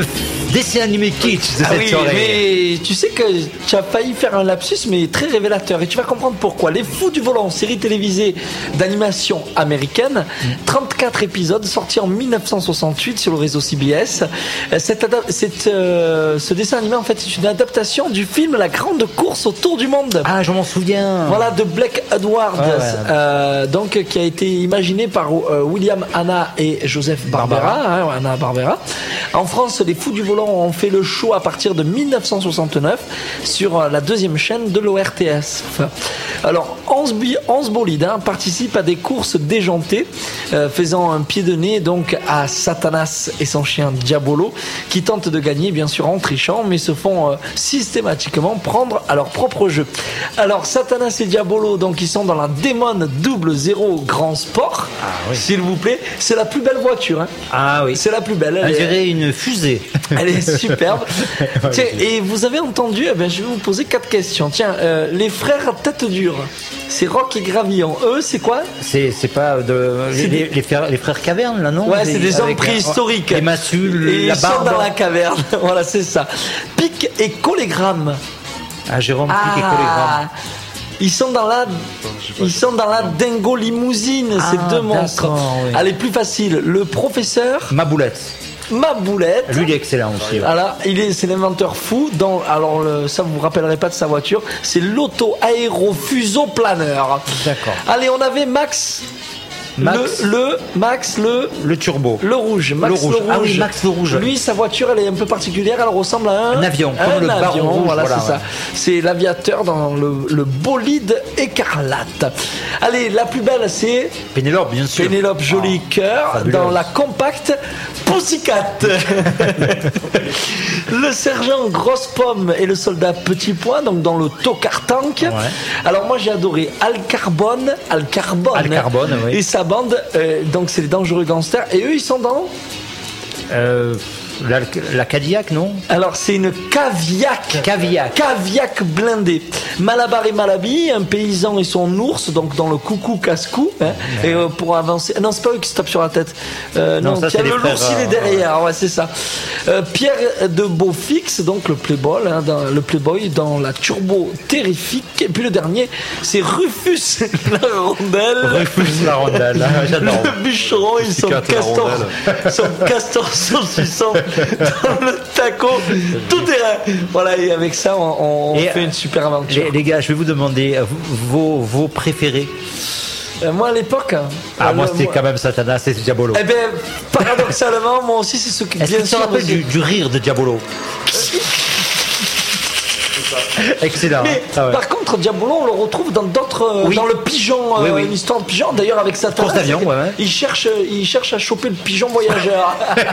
Speaker 5: dessin animé kitsch de
Speaker 2: Ah
Speaker 5: cette
Speaker 2: oui,
Speaker 5: soirée.
Speaker 2: mais tu sais que tu as failli faire un lapsus, mais très révélateur. Et tu vas comprendre pourquoi. Les Fous du Volant, série télévisée d'animation américaine, trente-quatre épisodes, sortis en mille neuf cent soixante-huit sur le réseau C B S. Cette adap- cette, euh, ce dessin animé, en fait, c'est une adaptation du film La Grande Course autour du monde.
Speaker 5: Ah, je m'en souviens.
Speaker 2: Voilà, de Blake Edwards,
Speaker 5: Ouais, ouais.
Speaker 2: euh, donc qui a été imaginé par euh, William Hanna et Joseph Barbera, hein, Hanna Barbera. En France, les Fous du Volant ont fait le show à partir de mille neuf cent soixante-neuf sur euh, la deuxième chaîne de l'O R T S. Alors, onze, bi- onze bolides hein, participent à des courses déjantées, euh, faisant un pied de nez donc à Satanas et son chien Diabolo, qui tentent de gagner bien sûr en trichant, mais se font euh, systématiquement prendre à leur propre jeu. Alors, Satanas et Diabolo, donc ils sont dans la Demon Double Zéro Grand Sport, s'il vous plaît. C'est la plus belle voiture. Hein.
Speaker 5: Ah oui.
Speaker 2: C'est la plus belle.
Speaker 5: On
Speaker 2: Elle est-
Speaker 5: dirait une fusée.
Speaker 2: Elle est superbe.
Speaker 5: Ouais,
Speaker 2: Tiens,
Speaker 5: c'est-
Speaker 2: et vous avez entendu, eh ben, je vais vous poser quatre questions. Tiens, euh, les frères Tête Dure, c'est Rock et Gravillon. Eux, c'est quoi?
Speaker 5: C'est, c'est pas de,
Speaker 2: C'est
Speaker 5: les,
Speaker 2: des-
Speaker 5: les frères, les frères cavernes, là, non?
Speaker 2: Ouais, c'est des hommes
Speaker 5: avec-
Speaker 2: préhistoriques.
Speaker 5: Les massules,
Speaker 2: Et
Speaker 5: la
Speaker 2: ils sont
Speaker 5: barbe.
Speaker 2: dans la caverne. Voilà, c'est ça. Pic et Collégramme.
Speaker 5: Ah, Jérôme Pic et
Speaker 2: Ah,
Speaker 5: Collégramme.
Speaker 2: Ils sont dans la, ils sont dans la Dingo Limousine,
Speaker 5: Ah,
Speaker 2: ces deux monstres.
Speaker 5: d'accord, oui.
Speaker 2: Allez, plus facile. Le professeur
Speaker 5: Ma boulette.
Speaker 2: Ma Boulette.
Speaker 5: Lui, il est excellent aussi. ouais.
Speaker 2: Alors, il est, c'est l'inventeur fou. Dans, alors, le- ça vous vous rappellerez pas de sa voiture. C'est l'auto-aéro-fuso-planeur.
Speaker 5: D'accord.
Speaker 2: Allez, on avait Max.
Speaker 5: Max.
Speaker 2: Le, le Max le
Speaker 5: Le turbo.
Speaker 2: le rouge. Max
Speaker 5: Le rouge. Ah oui, Max le rouge.
Speaker 2: Lui, sa voiture, elle est un peu particulière. Elle ressemble à un,
Speaker 5: Un avion,
Speaker 2: un
Speaker 5: comme le baron
Speaker 2: avion,
Speaker 5: rouge,
Speaker 2: Voilà,
Speaker 5: voilà,
Speaker 2: c'est
Speaker 5: ouais.
Speaker 2: ça. C'est l'aviateur dans le, le bolide écarlate. Allez, la plus belle, c'est
Speaker 5: Pénélope, bien sûr.
Speaker 2: Pénélope Joli Cœur
Speaker 5: fabuleuse.
Speaker 2: dans la compacte Pussycat. Le sergent Grosse Pomme et le soldat Petit Pois, donc dans le Tokar Tank. Alors moi j'ai adoré Al Carbone, Al Carbone,
Speaker 5: Al Carbone, oui.
Speaker 2: et sa bande, euh, donc c'est les dangereux gangsters. Et eux ils sont dans.
Speaker 5: Euh, la, la Cadillac, non?
Speaker 2: Alors c'est une Caviac.
Speaker 5: Caviac.
Speaker 2: Caviac blindé. Malabar et Malabi, un paysan et son ours, donc dans le coucou casse-cou. Hein, et euh, pour avancer. Non, c'est pas eux qui se tapent sur la tête. Euh,
Speaker 5: Non,
Speaker 2: non,
Speaker 5: ça,
Speaker 2: tiens,
Speaker 5: c'est
Speaker 2: le
Speaker 5: les frères,
Speaker 2: l'ours il est
Speaker 5: euh,
Speaker 2: derrière. Ouais, c'est ça. Euh, Pierre de Beaufix, donc le Playboy, hein, dans, le Playboy dans la Turbo Terrifique. Et puis le dernier, c'est Rufus la rondelle.
Speaker 5: Rufus la rondelle. Ah, j'adore.
Speaker 2: Le bûcheron et son
Speaker 9: Pussycat, la
Speaker 2: castor,
Speaker 9: rondelle.
Speaker 2: son castor saucisson dans le taco tout terrain. Voilà, et avec ça, on, on
Speaker 5: Et,
Speaker 2: fait une super aventure.
Speaker 5: Les, les gars, je vais vous demander euh, vos, vos préférés.
Speaker 2: Euh, moi, à l'époque,
Speaker 5: Ah,
Speaker 2: euh,
Speaker 5: moi,
Speaker 2: le-
Speaker 5: c'était quand même Satanas et Diabolo.
Speaker 2: Eh ben, paradoxalement, moi aussi, c'est ce qui.
Speaker 5: Est-ce que
Speaker 2: bien
Speaker 5: tu te
Speaker 2: sûr,
Speaker 5: rappelles
Speaker 2: monsieur-
Speaker 5: du, du rire de Diabolo? Excellent.
Speaker 2: Mais
Speaker 5: Ah ouais.
Speaker 2: par contre, Diabolo, on le retrouve dans d'autres, euh,
Speaker 5: Oui.
Speaker 2: dans le pigeon, euh,
Speaker 5: Oui, oui.
Speaker 2: une histoire de pigeon. D'ailleurs, avec sa
Speaker 5: Course d'avion, ouais, ouais.
Speaker 2: il cherche, il cherche à choper le pigeon voyageur.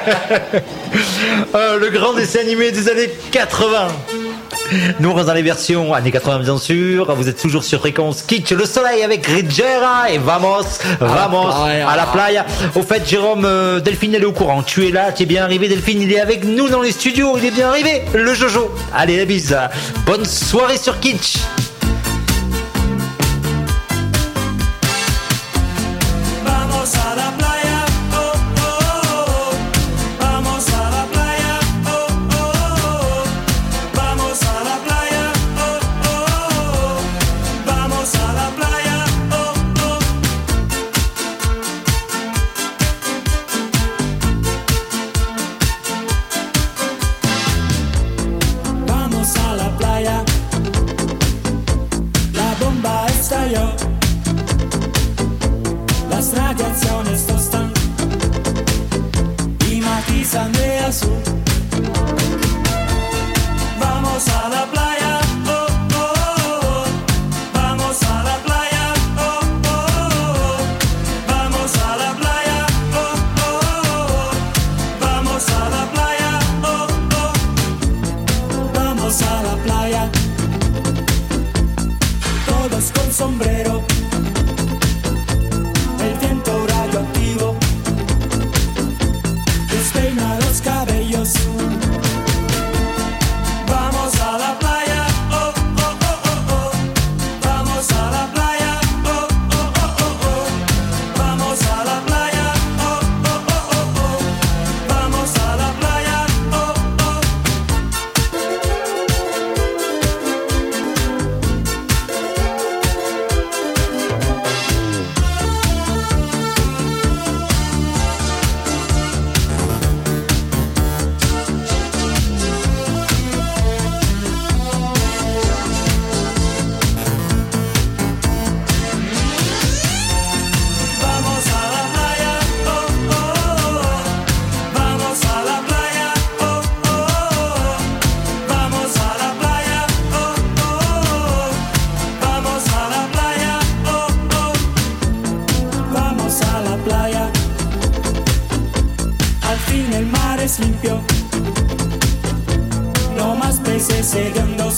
Speaker 5: Euh, le grand dessin animé des années quatre-vingts. Nous, on reste dans les versions années quatre-vingts, bien sûr. Vous êtes toujours sur Fréquence Kitsch, le soleil avec Rigera et Vamos, Vamos,
Speaker 2: playa.
Speaker 5: à la playa. Au fait, Jérôme, euh, Delphine, elle est au courant. Tu es là, tu es bien arrivé. Delphine, il est avec nous dans les studios. Il est bien arrivé, le Jojo. Allez, la bise. Bonne soirée sur Kitsch.
Speaker 15: Vamos a la playa, oh, oh, oh. Vamos a la playa, oh, oh, oh. Vamos a la playa, oh, oh, oh. Vamos a la playa, oh, oh. Vamos a la playa. La bomba estalló. Las radiaciones tostan y matizan de azul. Vamos a la playa, oh, oh, oh. Vamos a la playa, oh, oh, oh. Vamos a la playa, oh, oh, oh. Vamos a la playa, oh, oh. Vamos a la playa. Todos con sombrero. El viento radioactivo despeina los cabellos. Vamos a la playa, oh, oh, oh, oh, oh. Vamos a la playa, oh, oh, oh, oh, oh. Vamos a la playa, oh, oh, oh, oh, oh. Vamos a la playa, oh, oh. segundos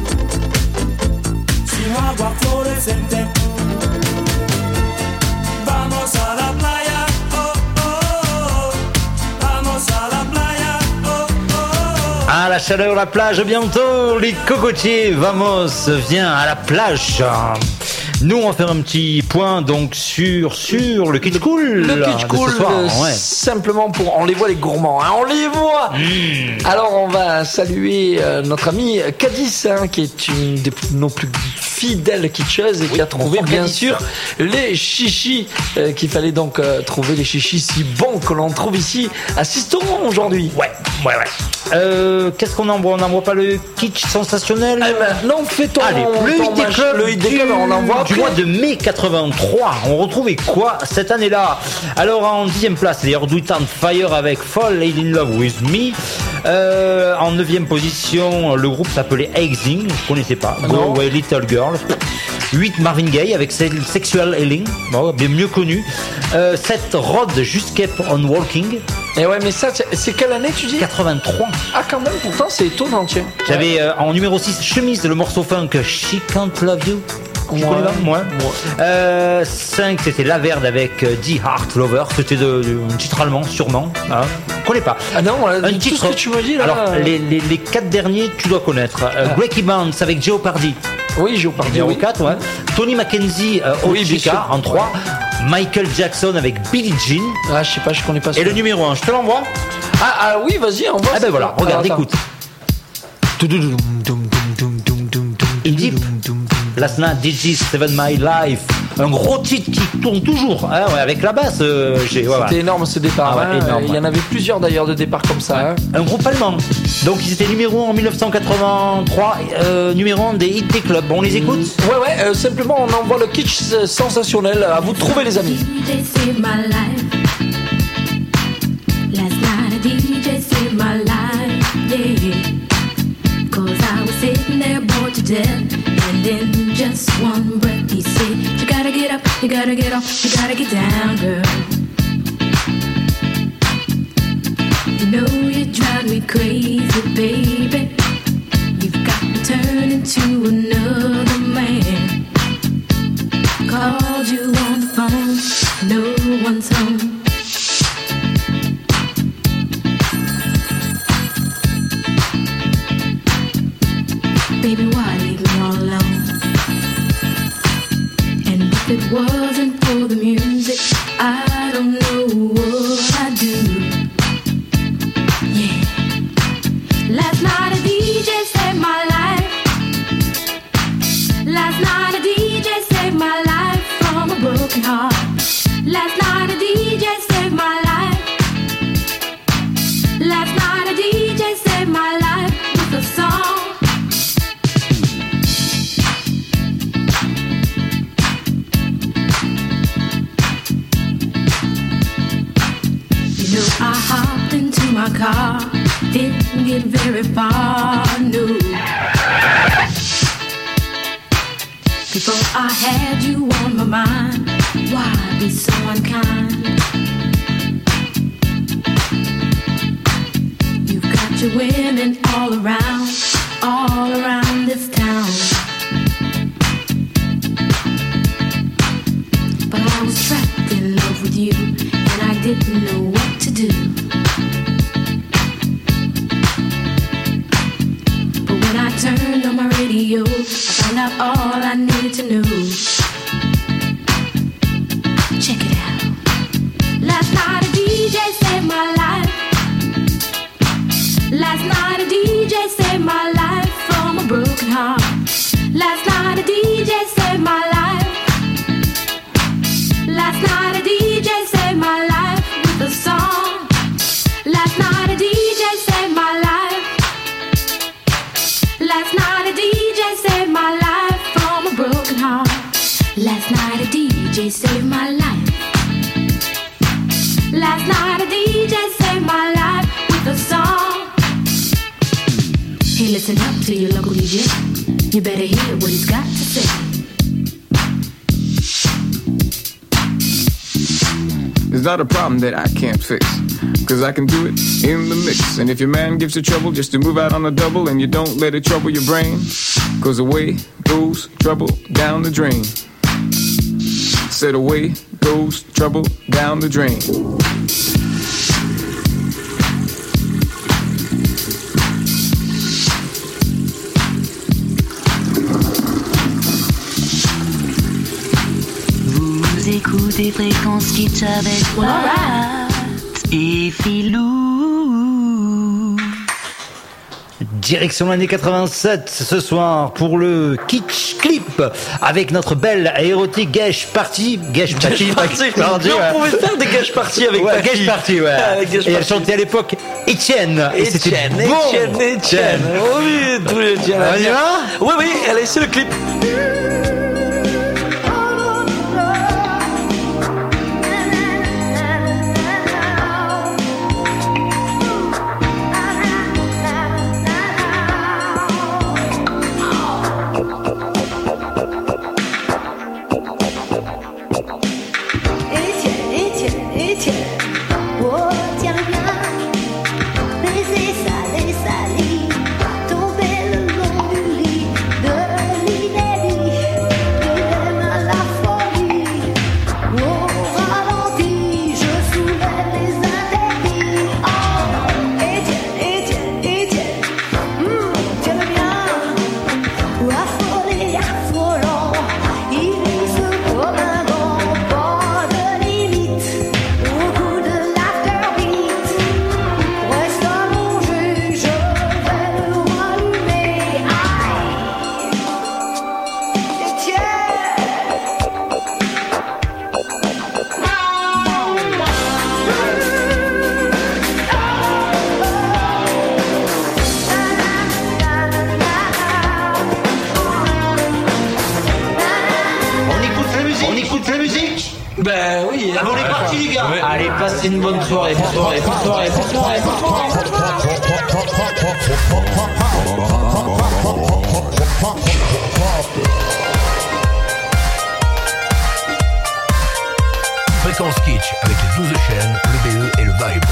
Speaker 15: sin agua fluorescente. Vamos a la playa, oh, oh, oh. Vamos a la playa, oh, oh, oh.
Speaker 5: Ah, la chaleur, la plage, bientôt, les cocotiers, vamos, viens à la plage. Nous, on va faire un petit point donc sur sur le Kitsch Cool.
Speaker 2: Le Kitsch Cool,
Speaker 5: soir,
Speaker 2: euh,
Speaker 5: ouais.
Speaker 2: simplement pour... On les voit les gourmands, hein, on les voit mmh. Alors, on va saluer euh, notre amie Cadiz, hein, qui est une de nos plus fidèles kitscheuses et oui, qui a trouvé bien Cadiz. sûr les chichis, euh, qu'il fallait donc euh, trouver les chichis si bons que l'on trouve ici à Sisteron aujourd'hui.
Speaker 5: Ouais, ouais, ouais. Euh, qu'est-ce qu'on envoie? On n'envoie pas le kitsch sensationnel?
Speaker 2: Eh ben, non, fais ton...
Speaker 5: Allez, le
Speaker 2: ton
Speaker 5: Hit des clubs,
Speaker 2: le Hit des clubs, on envoie
Speaker 5: du mois de mai quatre-vingt-trois. On retrouvait quoi cette année-là? Alors en dixième place, les Earth, Wind and Fire avec Fall in Love with Me. Euh, en neuvième position, le groupe s'appelait Exing, je connaissais pas. Go
Speaker 2: non.
Speaker 5: Away Little Girl. huit, Marvin Gaye avec Sexual Healing, bon, bien mieux connu. Euh, sept, Rod, Just Kept on Walking.
Speaker 2: Et ouais, mais ça, c'est quelle année tu dis?
Speaker 5: quatre-vingt-trois.
Speaker 2: Ah, quand même, pourtant, c'est étonnant, tiens.
Speaker 5: J'avais euh, en numéro six, Chemise, le morceau funk She Can't Love You. Tu
Speaker 2: ouais,
Speaker 5: connais pas? Moi.
Speaker 2: Ouais.
Speaker 5: Euh, cinq, c'était La Verde avec euh, Die Heart Lover. C'était de, de, un titre allemand, sûrement. Hein. Je connais pas.
Speaker 2: Ah non, là,
Speaker 5: un
Speaker 2: tout
Speaker 5: titre.
Speaker 2: ce que tu me dis là.
Speaker 5: Alors, les, les, les quatre derniers, tu dois connaître. Euh, ah. Breaky Bounce avec Jeopardy.
Speaker 2: Oui, Jeopardy.
Speaker 5: Numéro
Speaker 2: oui.
Speaker 5: quatre, ouais. Tony Mackenzie, euh,
Speaker 2: oui,
Speaker 5: Chica en trois. Ouais. Michael Jackson avec Billie Jean.
Speaker 2: Ah, je sais pas, je connais pas ça.
Speaker 5: Et le numéro un, je te l'envoie.
Speaker 2: Ah, ah oui, vas-y, envoie.
Speaker 5: Ah ben voilà, regarde, écoute. Deep, Last Night D J Seven My Life, un gros titre qui tourne toujours, hein, ouais, avec la basse. Euh, j'ai, ouais,
Speaker 2: C'était ouais. énorme ce départ. Ah, ouais, hein, énorme, il y en avait plusieurs d'ailleurs de départs comme ça. Ouais. Hein.
Speaker 5: Un groupe allemand. Donc ils étaient numéro un en dix-neuf cent quatre-vingt-trois, euh, numéro un des hits des clubs. On les écoute?
Speaker 2: mmh. Ouais, ouais, euh, simplement on envoie le kitsch sensationnel. À vous de trouver, les amis.
Speaker 19: Last night a D J saved my life, yeah. Cause I was sitting there bored to death, and in just one breath he said, you gotta get up, you gotta get off, you gotta get down, girl. You know you drive me crazy, baby. You've got to turn into another man. Called you on the phone, no one's home. Baby, why leave me all alone? And if it wasn't for the music, I don't know what I'd do. Yeah. Last night a D J saved my life. Last night a D J saved my life from a broken heart. Last night a D J saved my life. Last night a D J saved my life with a song. I hopped into my car, didn't get very far, no. Before I had you on my mind, why be so unkind? You've got your women all around, all around this town. But I was trapped in love with you, and I didn't know what to do. But when I turned on my radio, I found out all I needed to know. Check it out. Last night a D J saved my life. Last night a D J saved my life from a broken heart. Last night a D J saved my life. Last night a D J saved my life with a song. Last night a D J saved my life. Last night a D J saved my life from a broken heart. Last night a D J saved my life. Last night a D J saved my life with a song. Hey, listen up to your local D J. You better hear what he's got to say.
Speaker 20: It's not a problem that I can't fix, cause I can do it in the mix. And if your man gives you trouble just to move out on the double, and you don't let it trouble your brain, cause away goes trouble down the drain. Said away goes trouble down the drain.
Speaker 21: Vous écoutez Fréquence Kitsch avec Watt et Philou.
Speaker 5: Direction l'année quatre-vingt-sept ce soir pour le Kitsch Clip avec notre belle érotique Gage Party. Gage Party.
Speaker 2: Party. On pouvait faire des Gage Party avec
Speaker 5: ouais,
Speaker 2: Party.
Speaker 5: Gage Party, ouais.
Speaker 2: Ah, Gage
Speaker 5: et elle
Speaker 2: Party.
Speaker 5: chantait à l'époque Etienne. Et c'était
Speaker 2: Etienne,
Speaker 5: bon.
Speaker 2: Etienne, Etienne. Oui, tous les Etienne.
Speaker 5: On y va ?
Speaker 2: Oui, oui, allez, c'est le clip. Ben oui.
Speaker 5: Ah, on est parti les gars.
Speaker 2: Ouais. Allez, passez une bonne soirée. Bonne soirée. Bonne soirée. Bonne soirée. Bonne
Speaker 9: Fréquence Kitsch avec les douze chaînes, le B E et le Vibe.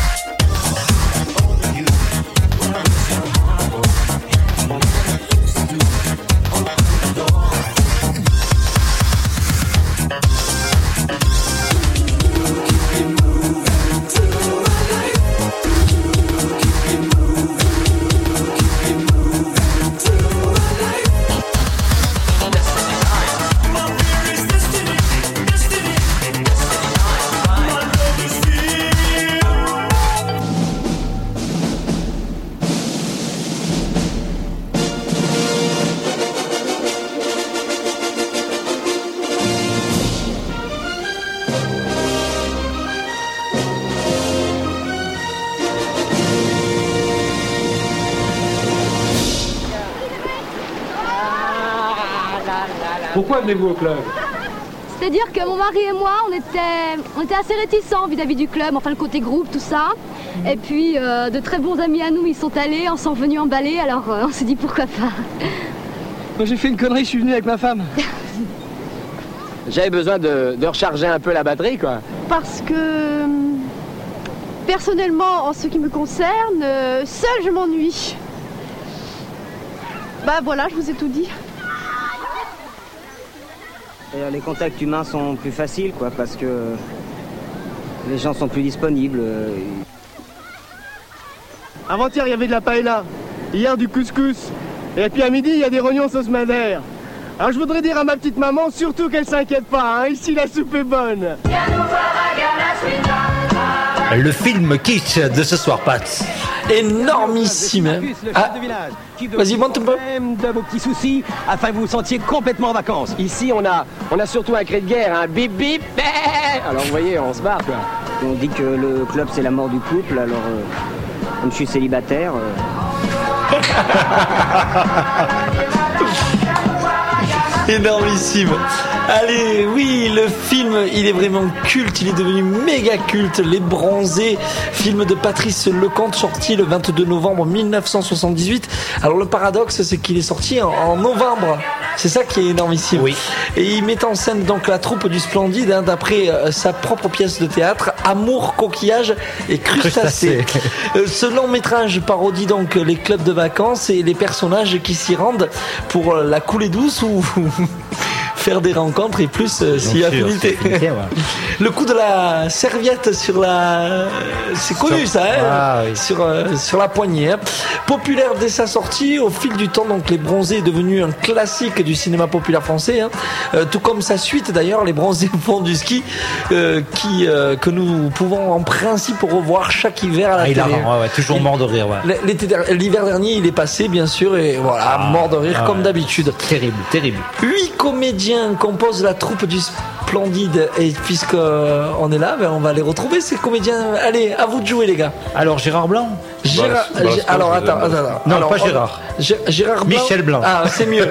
Speaker 16: Pourquoi venez-vous au club?
Speaker 22: C'est-à-dire que mon mari et moi, on était, on était assez réticents vis-à-vis du club, enfin le côté groupe, tout ça. Et puis euh, de très bons amis à nous, ils sont allés, en sont venus emballer, alors euh, on s'est dit pourquoi pas.
Speaker 23: Moi j'ai fait une connerie, je suis venu avec ma femme.
Speaker 24: J'avais besoin de, de recharger un peu la batterie, quoi.
Speaker 22: Parce que, personnellement, en ce qui me concerne, euh, seul je m'ennuie. Bah voilà, je vous ai tout dit.
Speaker 25: Et les contacts humains sont plus faciles, quoi, parce que les gens sont plus disponibles.
Speaker 23: Avant-hier, il y avait de la paella. Hier, du couscous. Et puis à midi, il y a des rognons sauce madère. Alors je voudrais dire à ma petite maman, surtout qu'elle s'inquiète pas, hein, ici la soupe est bonne.
Speaker 5: Le film kitsch de ce soir, Pat.
Speaker 2: Énormissime. Ah, vas-y, monte un peu.
Speaker 24: De vos petits soucis, afin que vous vous sentiez complètement en vacances. Ici, on a, on a surtout un cri de guerre, un bip bip. Alors vous voyez, on se barre, quoi.
Speaker 25: On dit que le club c'est la mort du couple, alors euh, comme je suis célibataire. Euh...
Speaker 2: Énormissime. Allez, oui, le film, il est vraiment culte, il est devenu méga culte. Les Bronzés, film de Patrice Lecomte, sorti le vingt-deux novembre mille neuf cent soixante-dix-huit. Alors le paradoxe, c'est qu'il est sorti en, en novembre. C'est ça qui est énormissime.
Speaker 5: Oui.
Speaker 2: Et il met en scène donc la troupe du Splendide, hein, d'après euh, sa propre pièce de théâtre, Amour, coquillage et crustacés. Euh, ce long métrage parodie donc les clubs de vacances et les personnages qui s'y rendent pour euh, la coulée douce ou faire des rencontres et plus euh, s'il y a affinité.
Speaker 5: affinité, ouais.
Speaker 2: Le coup de la serviette sur la, c'est connu ça, hein,
Speaker 5: Ah, oui.
Speaker 2: sur euh, sur la poignée. Hein. Populaire dès sa sortie, au fil du temps, donc Les Bronzés est devenu un classique du cinéma populaire français. Hein. Euh, tout comme sa suite d'ailleurs, Les Bronzés font du ski, euh, qui euh, que nous pouvons en principe revoir chaque hiver à la
Speaker 5: Ah, il
Speaker 2: télé.
Speaker 5: a ouais, ouais, toujours
Speaker 2: Il-
Speaker 5: mort de rire. Ouais.
Speaker 2: L'été der- L'hiver dernier, il est passé, bien sûr, et voilà,
Speaker 5: Ah,
Speaker 2: mort de rire
Speaker 5: ah,
Speaker 2: comme
Speaker 5: ouais.
Speaker 2: d'habitude.
Speaker 5: Terrible, terrible.
Speaker 2: Huit comédiens composent la troupe du Splendide, et puisque euh, on est là, ben on va les retrouver ces comédiens. Allez, à vous de jouer les gars.
Speaker 5: Alors Gérard Blanc.
Speaker 2: Gérard,
Speaker 1: Balasco,
Speaker 2: Gé- alors
Speaker 1: je
Speaker 2: attends,
Speaker 1: dirais.
Speaker 2: attends, attends.
Speaker 5: Non,
Speaker 2: Alors,
Speaker 5: pas
Speaker 2: on-
Speaker 5: Gérard.
Speaker 2: Gé- Gérard Blanc.
Speaker 5: Michel Blanc.
Speaker 2: Ah, c'est mieux.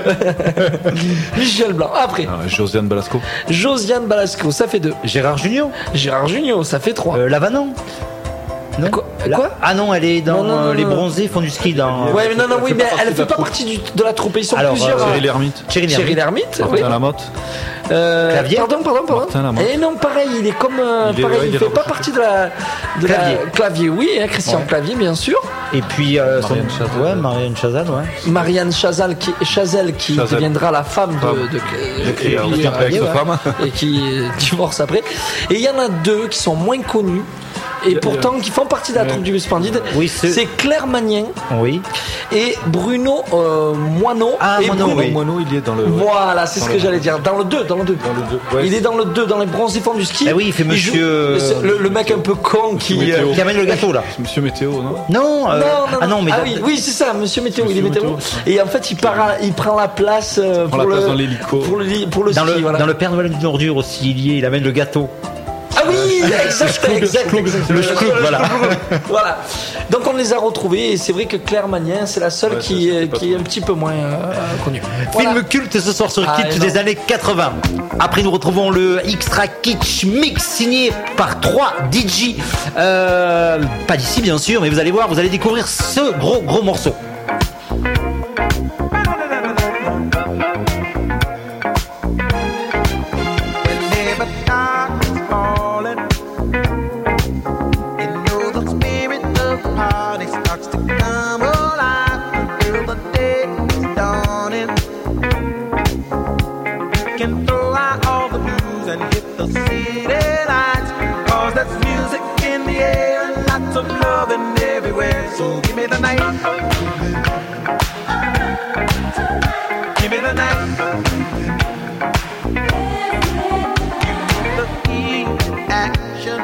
Speaker 2: Michel Blanc. Après,
Speaker 1: Ah, Josiane Balasco.
Speaker 2: Josiane Balasco, ça fait deux.
Speaker 5: Gérard Junior.
Speaker 2: Gérard Junior, ça fait trois.
Speaker 5: Euh, Lavanon. Non.
Speaker 2: Quoi,
Speaker 5: La-
Speaker 2: quoi
Speaker 5: Ah non, elle est dans
Speaker 2: Non, non, non,
Speaker 5: euh, Les
Speaker 2: non.
Speaker 5: Bronzés font du ski dans.
Speaker 2: Ouais, mais non, non,
Speaker 1: elle
Speaker 2: oui,
Speaker 1: fait
Speaker 2: mais
Speaker 1: pas
Speaker 2: elle
Speaker 1: partie de
Speaker 2: fait
Speaker 1: la
Speaker 2: pas
Speaker 1: troupe.
Speaker 2: partie du- de la troupe. Ils sont
Speaker 5: Alors,
Speaker 2: plusieurs.
Speaker 5: euh,
Speaker 1: Cyril Hermite.
Speaker 5: Cyril
Speaker 2: Cyril
Speaker 5: Hermite.
Speaker 2: Hermite. oui.
Speaker 1: Martin Lamotte.
Speaker 2: Euh,
Speaker 5: Clavier.
Speaker 2: Pardon, pardon, pardon.
Speaker 1: Martin Lamotte.
Speaker 2: Et non, pareil, il est comme euh,
Speaker 1: Il est-
Speaker 2: pareil,
Speaker 1: ouais,
Speaker 2: il,
Speaker 1: il est
Speaker 2: fait
Speaker 1: dans
Speaker 2: pas
Speaker 1: le-
Speaker 2: partie de la de
Speaker 5: Clavier.
Speaker 2: la clavier, oui, hein, Christian
Speaker 5: Ouais.
Speaker 2: Clavier, bien sûr.
Speaker 5: Et puis euh,
Speaker 1: Marianne
Speaker 5: son-
Speaker 1: Chazal.
Speaker 5: Ouais, Marianne Chazal, ouais.
Speaker 2: Marianne Chazal qui, Chazelle qui
Speaker 1: Chazelle.
Speaker 2: deviendra la femme
Speaker 1: Femme.
Speaker 2: de, de, de-
Speaker 1: Et
Speaker 2: de-
Speaker 1: avec
Speaker 2: de-
Speaker 1: avec sa
Speaker 2: ouais,
Speaker 1: femme.
Speaker 2: et qui euh, divorce après. Et il y en a deux qui sont moins connus. Et
Speaker 1: Il y a-
Speaker 2: pourtant qui font partie de la troupe du Splendide.
Speaker 5: Oui, c'est-
Speaker 2: c'est Claire Magnien
Speaker 5: Oui.
Speaker 2: et Bruno euh, Moineau.
Speaker 5: Ah,
Speaker 2: et
Speaker 5: Moineau,
Speaker 2: Bruno.
Speaker 5: oui.
Speaker 1: Moineau, il est dans le.
Speaker 2: Voilà, c'est
Speaker 1: Dans
Speaker 2: ce
Speaker 1: le-
Speaker 2: que j'allais dire. Dans le deux, dans le deux.
Speaker 1: Dans le deux. Ouais,
Speaker 2: Il est dans le deux, dans les Bronzés fonds du ski.
Speaker 5: Ah oui, il fait
Speaker 2: joue-
Speaker 5: monsieur-
Speaker 2: c'est le, le mec un peu con qui.
Speaker 1: Météo.
Speaker 2: euh,
Speaker 5: Qui amène le gâteau là.
Speaker 1: Monsieur Météo, non
Speaker 5: Non. euh,
Speaker 2: Non, non,
Speaker 5: Ah non, mais.
Speaker 2: ah oui, oui, c'est ça, Monsieur Météo, il est
Speaker 1: Monsieur
Speaker 2: météo.
Speaker 1: Météo.
Speaker 2: Et en fait, il, part à- il prend la place euh,
Speaker 1: prend
Speaker 2: pour,
Speaker 1: la
Speaker 2: le,
Speaker 1: place dans l'hélico.
Speaker 2: pour le li- pour le
Speaker 5: Dans
Speaker 2: ski.
Speaker 5: le,
Speaker 2: voilà.
Speaker 5: dans le Père Noël du Ordure aussi, il y est, il amène le gâteau.
Speaker 2: Ah oui, exact, exact, exact.
Speaker 5: Le schkloub, voilà.
Speaker 2: Voilà. Donc on les a retrouvés et c'est vrai que Claire Magnien, c'est la seule
Speaker 1: Ouais,
Speaker 2: qui,
Speaker 1: ça,
Speaker 2: est,
Speaker 1: c'est pas
Speaker 2: qui est un petit peu moins euh, connue. Voilà.
Speaker 5: Film culte ce soir sur
Speaker 2: Ah,
Speaker 5: Kitsch
Speaker 2: énorme.
Speaker 5: des années quatre-vingts. Après, nous retrouvons le Extra Kitsch Mix signé par trois D J. Euh, pas d'ici, bien sûr, mais vous allez voir, vous allez découvrir ce gros, gros morceau.
Speaker 12: Whenever dark is falling, you know the spirit of the party starts to come alive until the day is dawning. You can throw out all the blues and hit the city lights, 'cause there's music in the air and lots of loving everywhere. So give me the night. Give me the night. Action.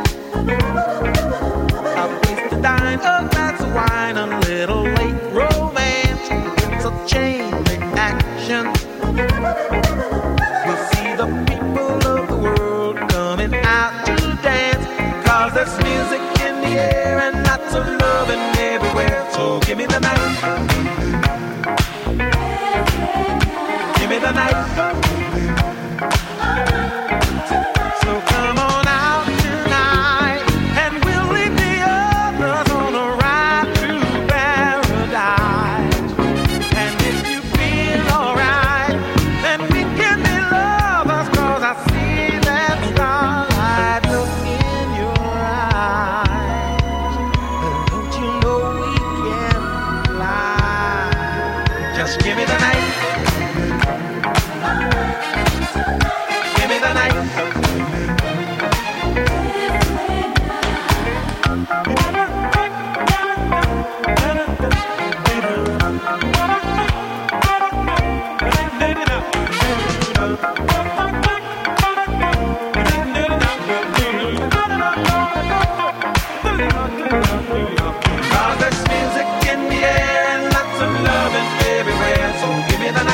Speaker 12: A place to dine, a glass of wine, a little late romance. It's a chain reaction. We'll see the people of the world coming out to dance, 'cause there's music in the air and lots of loving everywhere. So give me the night. Give me the night. So come on out tonight, and we'll leave the others on a ride to paradise. And if you feel alright, then we can be lovers, 'cause I see that starlight look in your eyes. Don't you know we can fly? Just give me the night. Give me the night. Cause there's music in the air and lots of loving everywhere. So give me the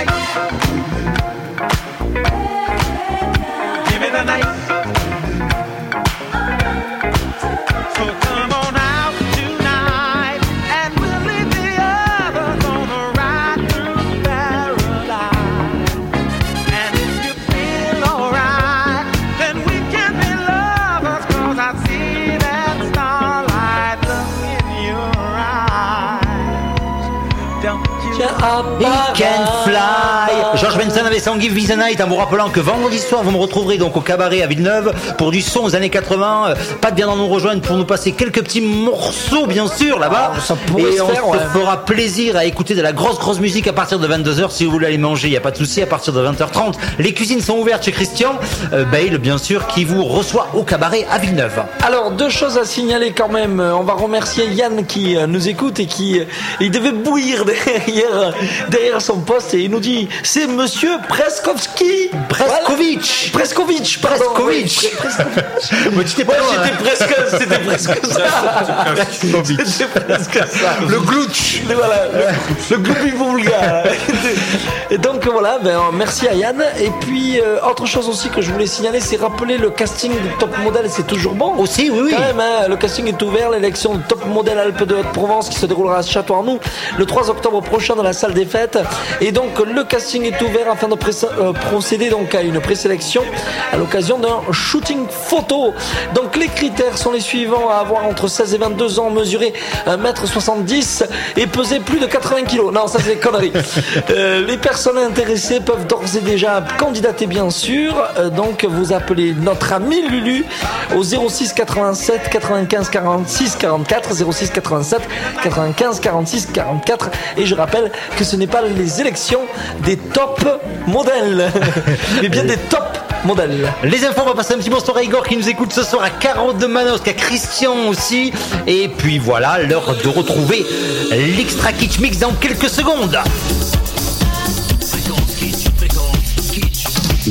Speaker 5: He can fly. George Benson avait Song Give Me the Night, en vous rappelant que vendredi soir, vous me retrouverez donc au cabaret à Villeneuve pour du son aux années quatre-vingts. Pat viendra nous rejoindre pour nous passer quelques petits morceaux, bien sûr, là-bas.
Speaker 2: Ah, ça pourrait
Speaker 5: et
Speaker 2: se
Speaker 5: on
Speaker 2: faire,
Speaker 5: se
Speaker 2: ouais.
Speaker 5: fera plaisir à écouter de la grosse, grosse musique à partir de vingt-deux heures. Si vous voulez aller manger, il n'y a pas de souci, à partir de vingt heures trente. Les cuisines sont ouvertes chez Christian euh, Bale, bien sûr, qui vous reçoit au cabaret à Villeneuve.
Speaker 2: Alors, deux choses à signaler quand même. On va remercier Yann qui euh, nous écoute et qui euh, il devait bouillir derrière, derrière son poste et il nous dit c'est Monsieur Preskovski.
Speaker 5: Preskovic.
Speaker 2: Voilà. Preskovic, pardon.
Speaker 5: Preskovic.
Speaker 2: Oui,
Speaker 5: Mais tu t'es pas
Speaker 2: ouais,
Speaker 5: loin,
Speaker 2: j'étais
Speaker 5: hein.
Speaker 2: presque, c'était presque ça. C'était presque ça.
Speaker 5: Le glutch.
Speaker 2: Voilà, le, le gloubi vulgaire. Et donc voilà, ben, merci à Yann. Et puis euh, autre chose aussi que je voulais signaler, c'est rappeler le casting de Top Model, c'est toujours bon.
Speaker 5: Aussi, oui, oui.
Speaker 2: Quand même, hein, le casting est ouvert, l'élection de Top Model Alpes de Haute-Provence qui se déroulera à Château-Arnoux le trois octobre prochain dans la salle des fêtes. Et donc le casting est ouvert afin de pré- euh, procéder donc à une présélection à l'occasion d'un shooting photo. Donc les critères sont les suivants: à avoir entre seize et vingt-deux ans, mesurer un mètre soixante-dix et peser plus de quatre-vingts kilos. Non, ça c'est des conneries. Euh, les personnes intéressées peuvent d'ores et déjà candidater, bien sûr. Euh, donc vous appelez notre ami Lulu au zéro six quatre-vingt-sept quatre-vingt-quinze quarante-six quarante-quatre, zéro six quatre-vingt-sept quatre-vingt-quinze quarante-six quarante-quatre. Et je rappelle que ce n'est pas les élections des top modèles, mais bien des top modèles.
Speaker 5: Les infos, on va passer un petit bonsoir à Igor qui nous écoute ce soir, à Caro de Manosque, à Christian aussi. Et puis voilà, l'heure de retrouver l'Extra Kitsch Mix dans quelques secondes.
Speaker 9: Fréquence Kitsch, fréquence Kitsch.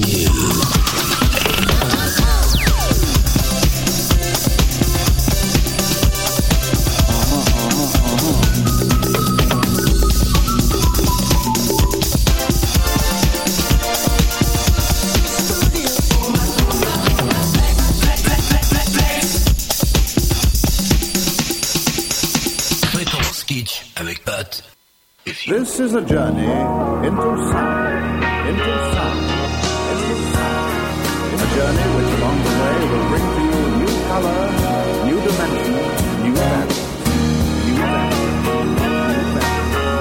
Speaker 9: Fréquence Kitsch avec Pat.
Speaker 3: This is a journey into sound, into sound, into sound. A journey which along the way will bring to you new color, new dimension, new value, new value, new value.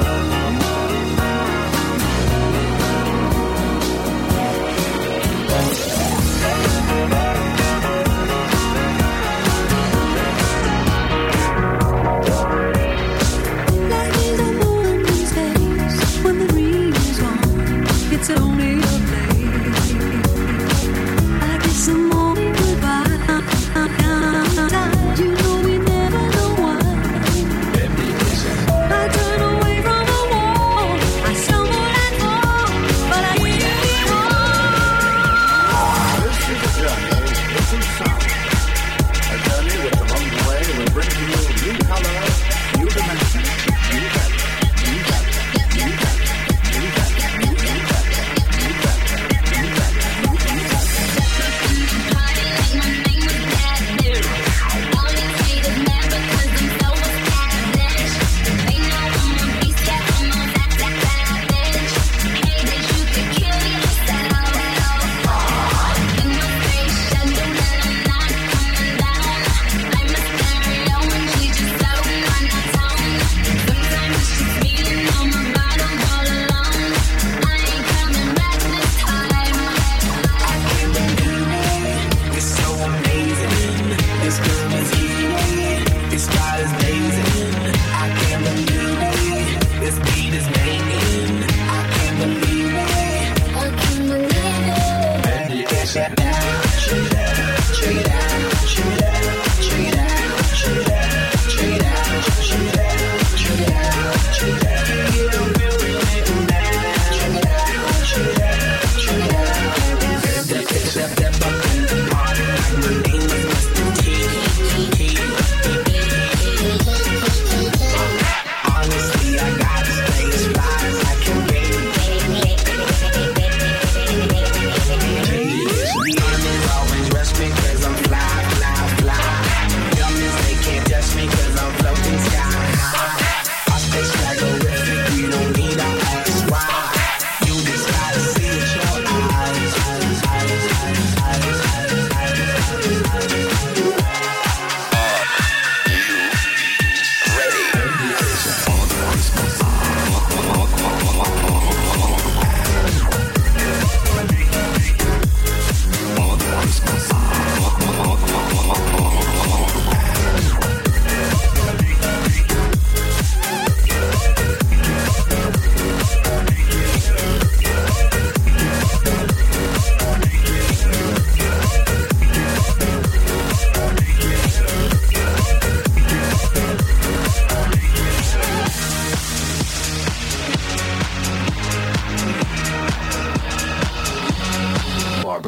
Speaker 12: It's only a play. I guess the morning goodbye. You know we never know why. I turn away from the wall. I stumble and fall, but I hear you call.
Speaker 3: This is a journey into sound. A journey which along the way will bring to you new color, new dimension, new value, new value, new value, new value, new value.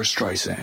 Speaker 4: Barbra Streisand.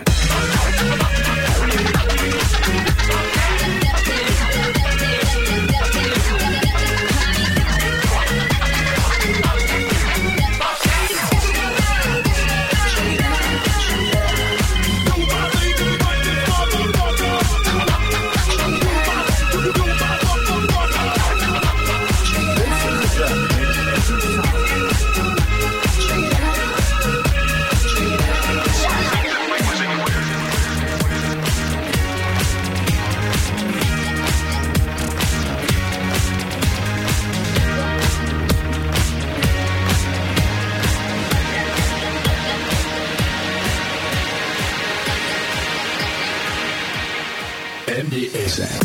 Speaker 4: M D S M.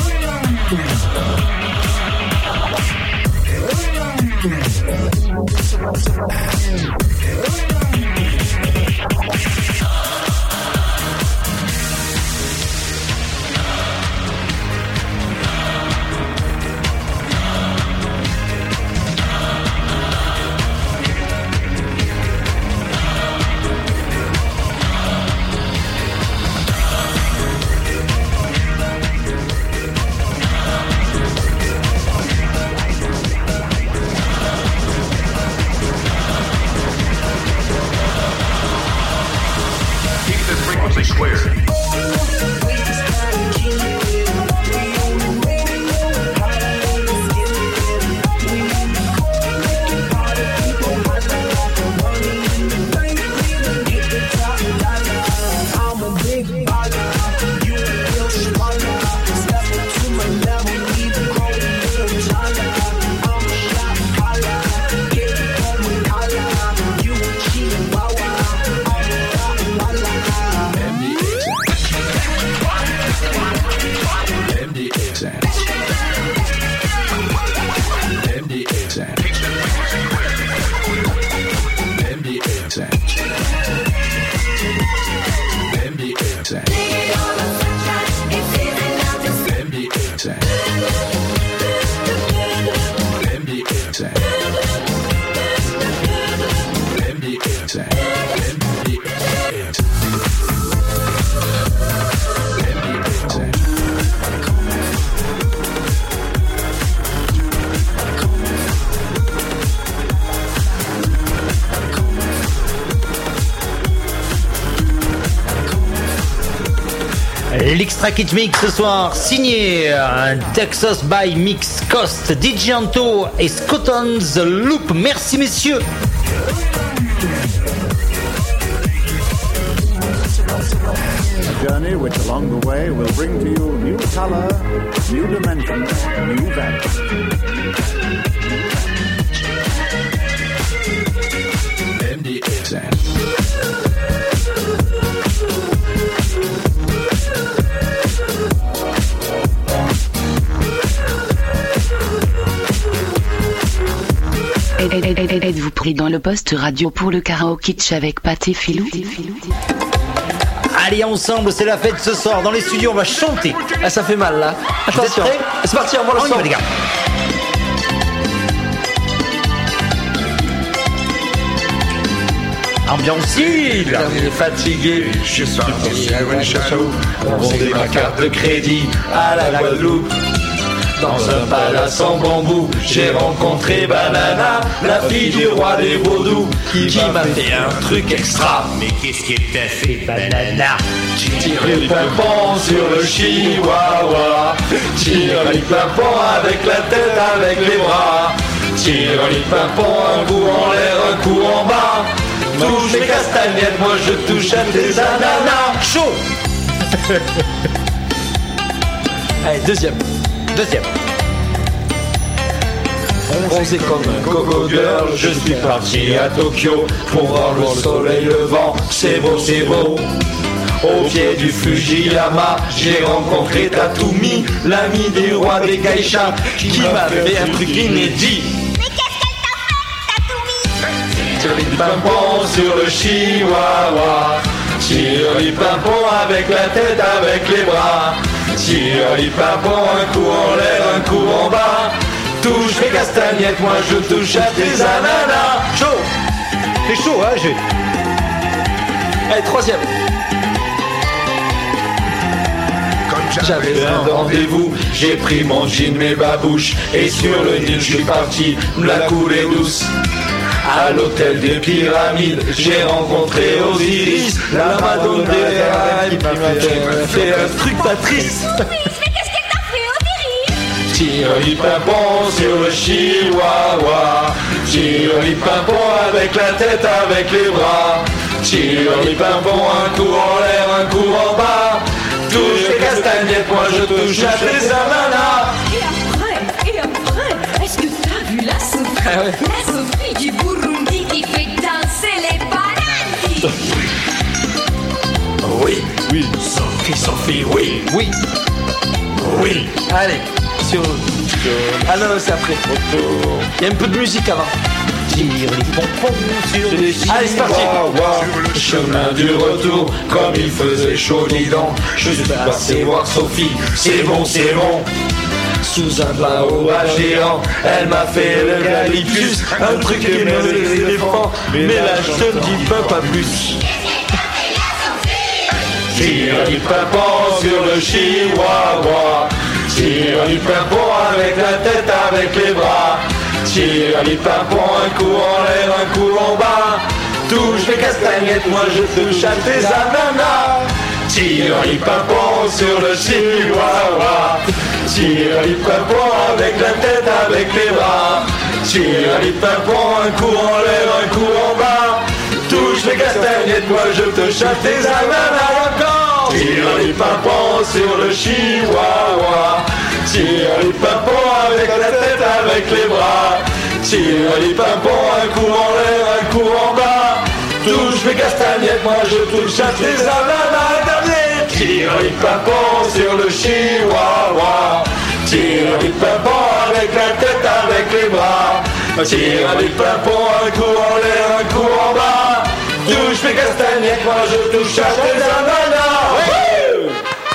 Speaker 5: L'Extra Kit Mix ce soir, signé un Texas by Mix Coast, D J Anto et Scott on the Loop. Merci messieurs.
Speaker 3: A journey which along the way will bring to you new color, new dimension, new value.
Speaker 4: M D S M.
Speaker 21: Êtes-vous pris dans le poste radio pour le karaoke avec Pat et Philou?
Speaker 5: Allez ensemble, c'est la fête ce soir dans les studios, on va chanter.
Speaker 2: Ah, ça fait mal là.
Speaker 5: Vous êtes prêts?
Speaker 2: C'est parti, on va le
Speaker 5: On y
Speaker 2: son.
Speaker 5: va les gars. Ambiance île.
Speaker 2: Il est fatigué, je suis parti à Guadeloupe. On vendait ma carte de crédit à la Guadeloupe. Dans un palace en bambou, j'ai rencontré Banana, la fille du roi des vaudous, qui m'a fait un truc extra.
Speaker 9: Mais qu'est-ce qu'il t'a fait, Banana?
Speaker 2: Tire les pimpons sur le chihuahua, tire les pimpons avec la tête, avec les bras, tire les pimpons, un coup en l'air, un coup en bas. Touche mes castagnettes, moi je touche à tes ananas.
Speaker 5: Chaud.
Speaker 2: Allez, deuxième.
Speaker 5: Deuxième.
Speaker 2: Bronzé comme un coco girl, je suis parti à Tokyo pour voir le soleil levant. C'est beau, c'est beau. Au pied du Fujiyama, j'ai rencontré Tatumi, l'ami du roi des geishas, qui m'a fait un truc inédit. Tire les pimpons sur le chihuahua, tire les pimpons avec la tête, avec les bras, tire les pimpons, un coup en l'air, un coup en bas. Touche les castagnettes, moi je touche à tes ananas.
Speaker 5: Chaud. C'est chaud hein, j'ai.
Speaker 2: Allez, troisième.
Speaker 1: J'avais un rendez-vous, j'ai pris mon jean, mes babouches, et sur le Nil, je suis parti, me la couler douce. À l'hôtel des Pyramides, j'ai rencontré Osiris, la Madone des Rails, qui m'a fait un truc pas triste. Tire-li-pimpon sur le chihuahua, tire-li-pimpon avec la tête, avec les bras, tire-li-pimpon, un coup en l'air, un coup en bas, touche les castagnettes, moi je touche à tes ananas.
Speaker 14: Et après, et après, est-ce que t'as vu la Sophie?
Speaker 2: Ah ouais.
Speaker 14: La Sophie du Burundi qui fait danser les bananes.
Speaker 1: Oui, oui, Sophie, Sophie, oui,
Speaker 2: Oui.
Speaker 1: oui.
Speaker 2: Allez, sur. Ah non, c'est après. Il y a un peu de musique avant.
Speaker 5: Tire les pompons sur les
Speaker 2: Allez, c'est parti.
Speaker 1: Chemin du retour, comme il faisait chaud, dis donc, je suis passé voir Sophie, c'est bon, c'est bon. Sous un baobab géant, elle m'a fait le gallicus, un truc qui me les éléphants, mais là je te dis pas, pas plus. Tire du pimpon sur le chihuahua, tire du pimpon avec la tête, avec les bras, tire du pimpon, un coup en l'air, un coup en bas, touche les castagnettes, moi je touche à tes ananas. Tire du pimpon sur le chihuahua, tire du pimpon avec la tête, avec les bras, tire du pimpon, un coup en l'air, un coup en bas, touche les castagnettes, moi je touche à tes ananas encore. Tire du pimpon sur le chihuahua, tire du pimpon avec la tête, avec les bras, tire du pimpon, un coup en l'air, un coup en bas, touche les castagnettes, moi je touche à tes ananas. Dernier. Tire du pimpon sur le chihuahua, tire du pimpon avec la tête, avec les bras, tire du pimpon, un coup en l'air, un coup en bas, touche les castagnettes, moi je touche à tes ananas. Wouh.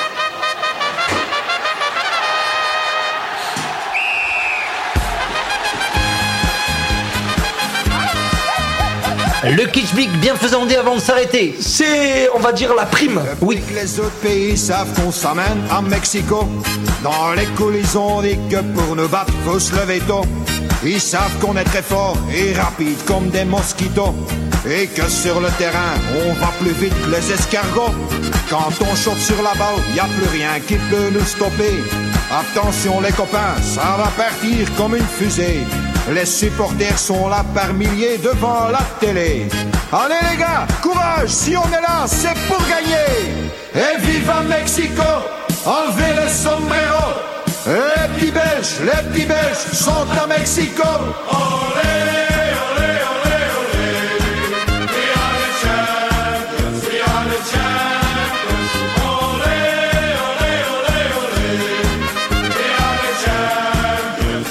Speaker 5: Le kitschblick bienfaisandé avant de s'arrêter.
Speaker 2: C'est, on va dire, la prime.
Speaker 6: Oui. Les autres pays savent qu'on s'amène à Mexico. Dans les coulisses, on dit que pour nous battre, faut se lever tôt. Ils savent qu'on est très fort et rapide comme des mosquitos. Et que sur le terrain, on va plus vite que les escargots. Quand on saute sur la balle, y a plus rien qui peut nous stopper. Attention les copains, ça va partir comme une fusée. Les supporters sont là par milliers devant la télé. Allez les gars, courage, si on est là, c'est pour gagner. Et viva Mexico, enlevez les sombreros. Les petits Belges, les petits Belges sont à Mexico. Olé, olé, olé, olé. We are the champions, we are the champions. Olé, olé, olé, olé. We are the champions.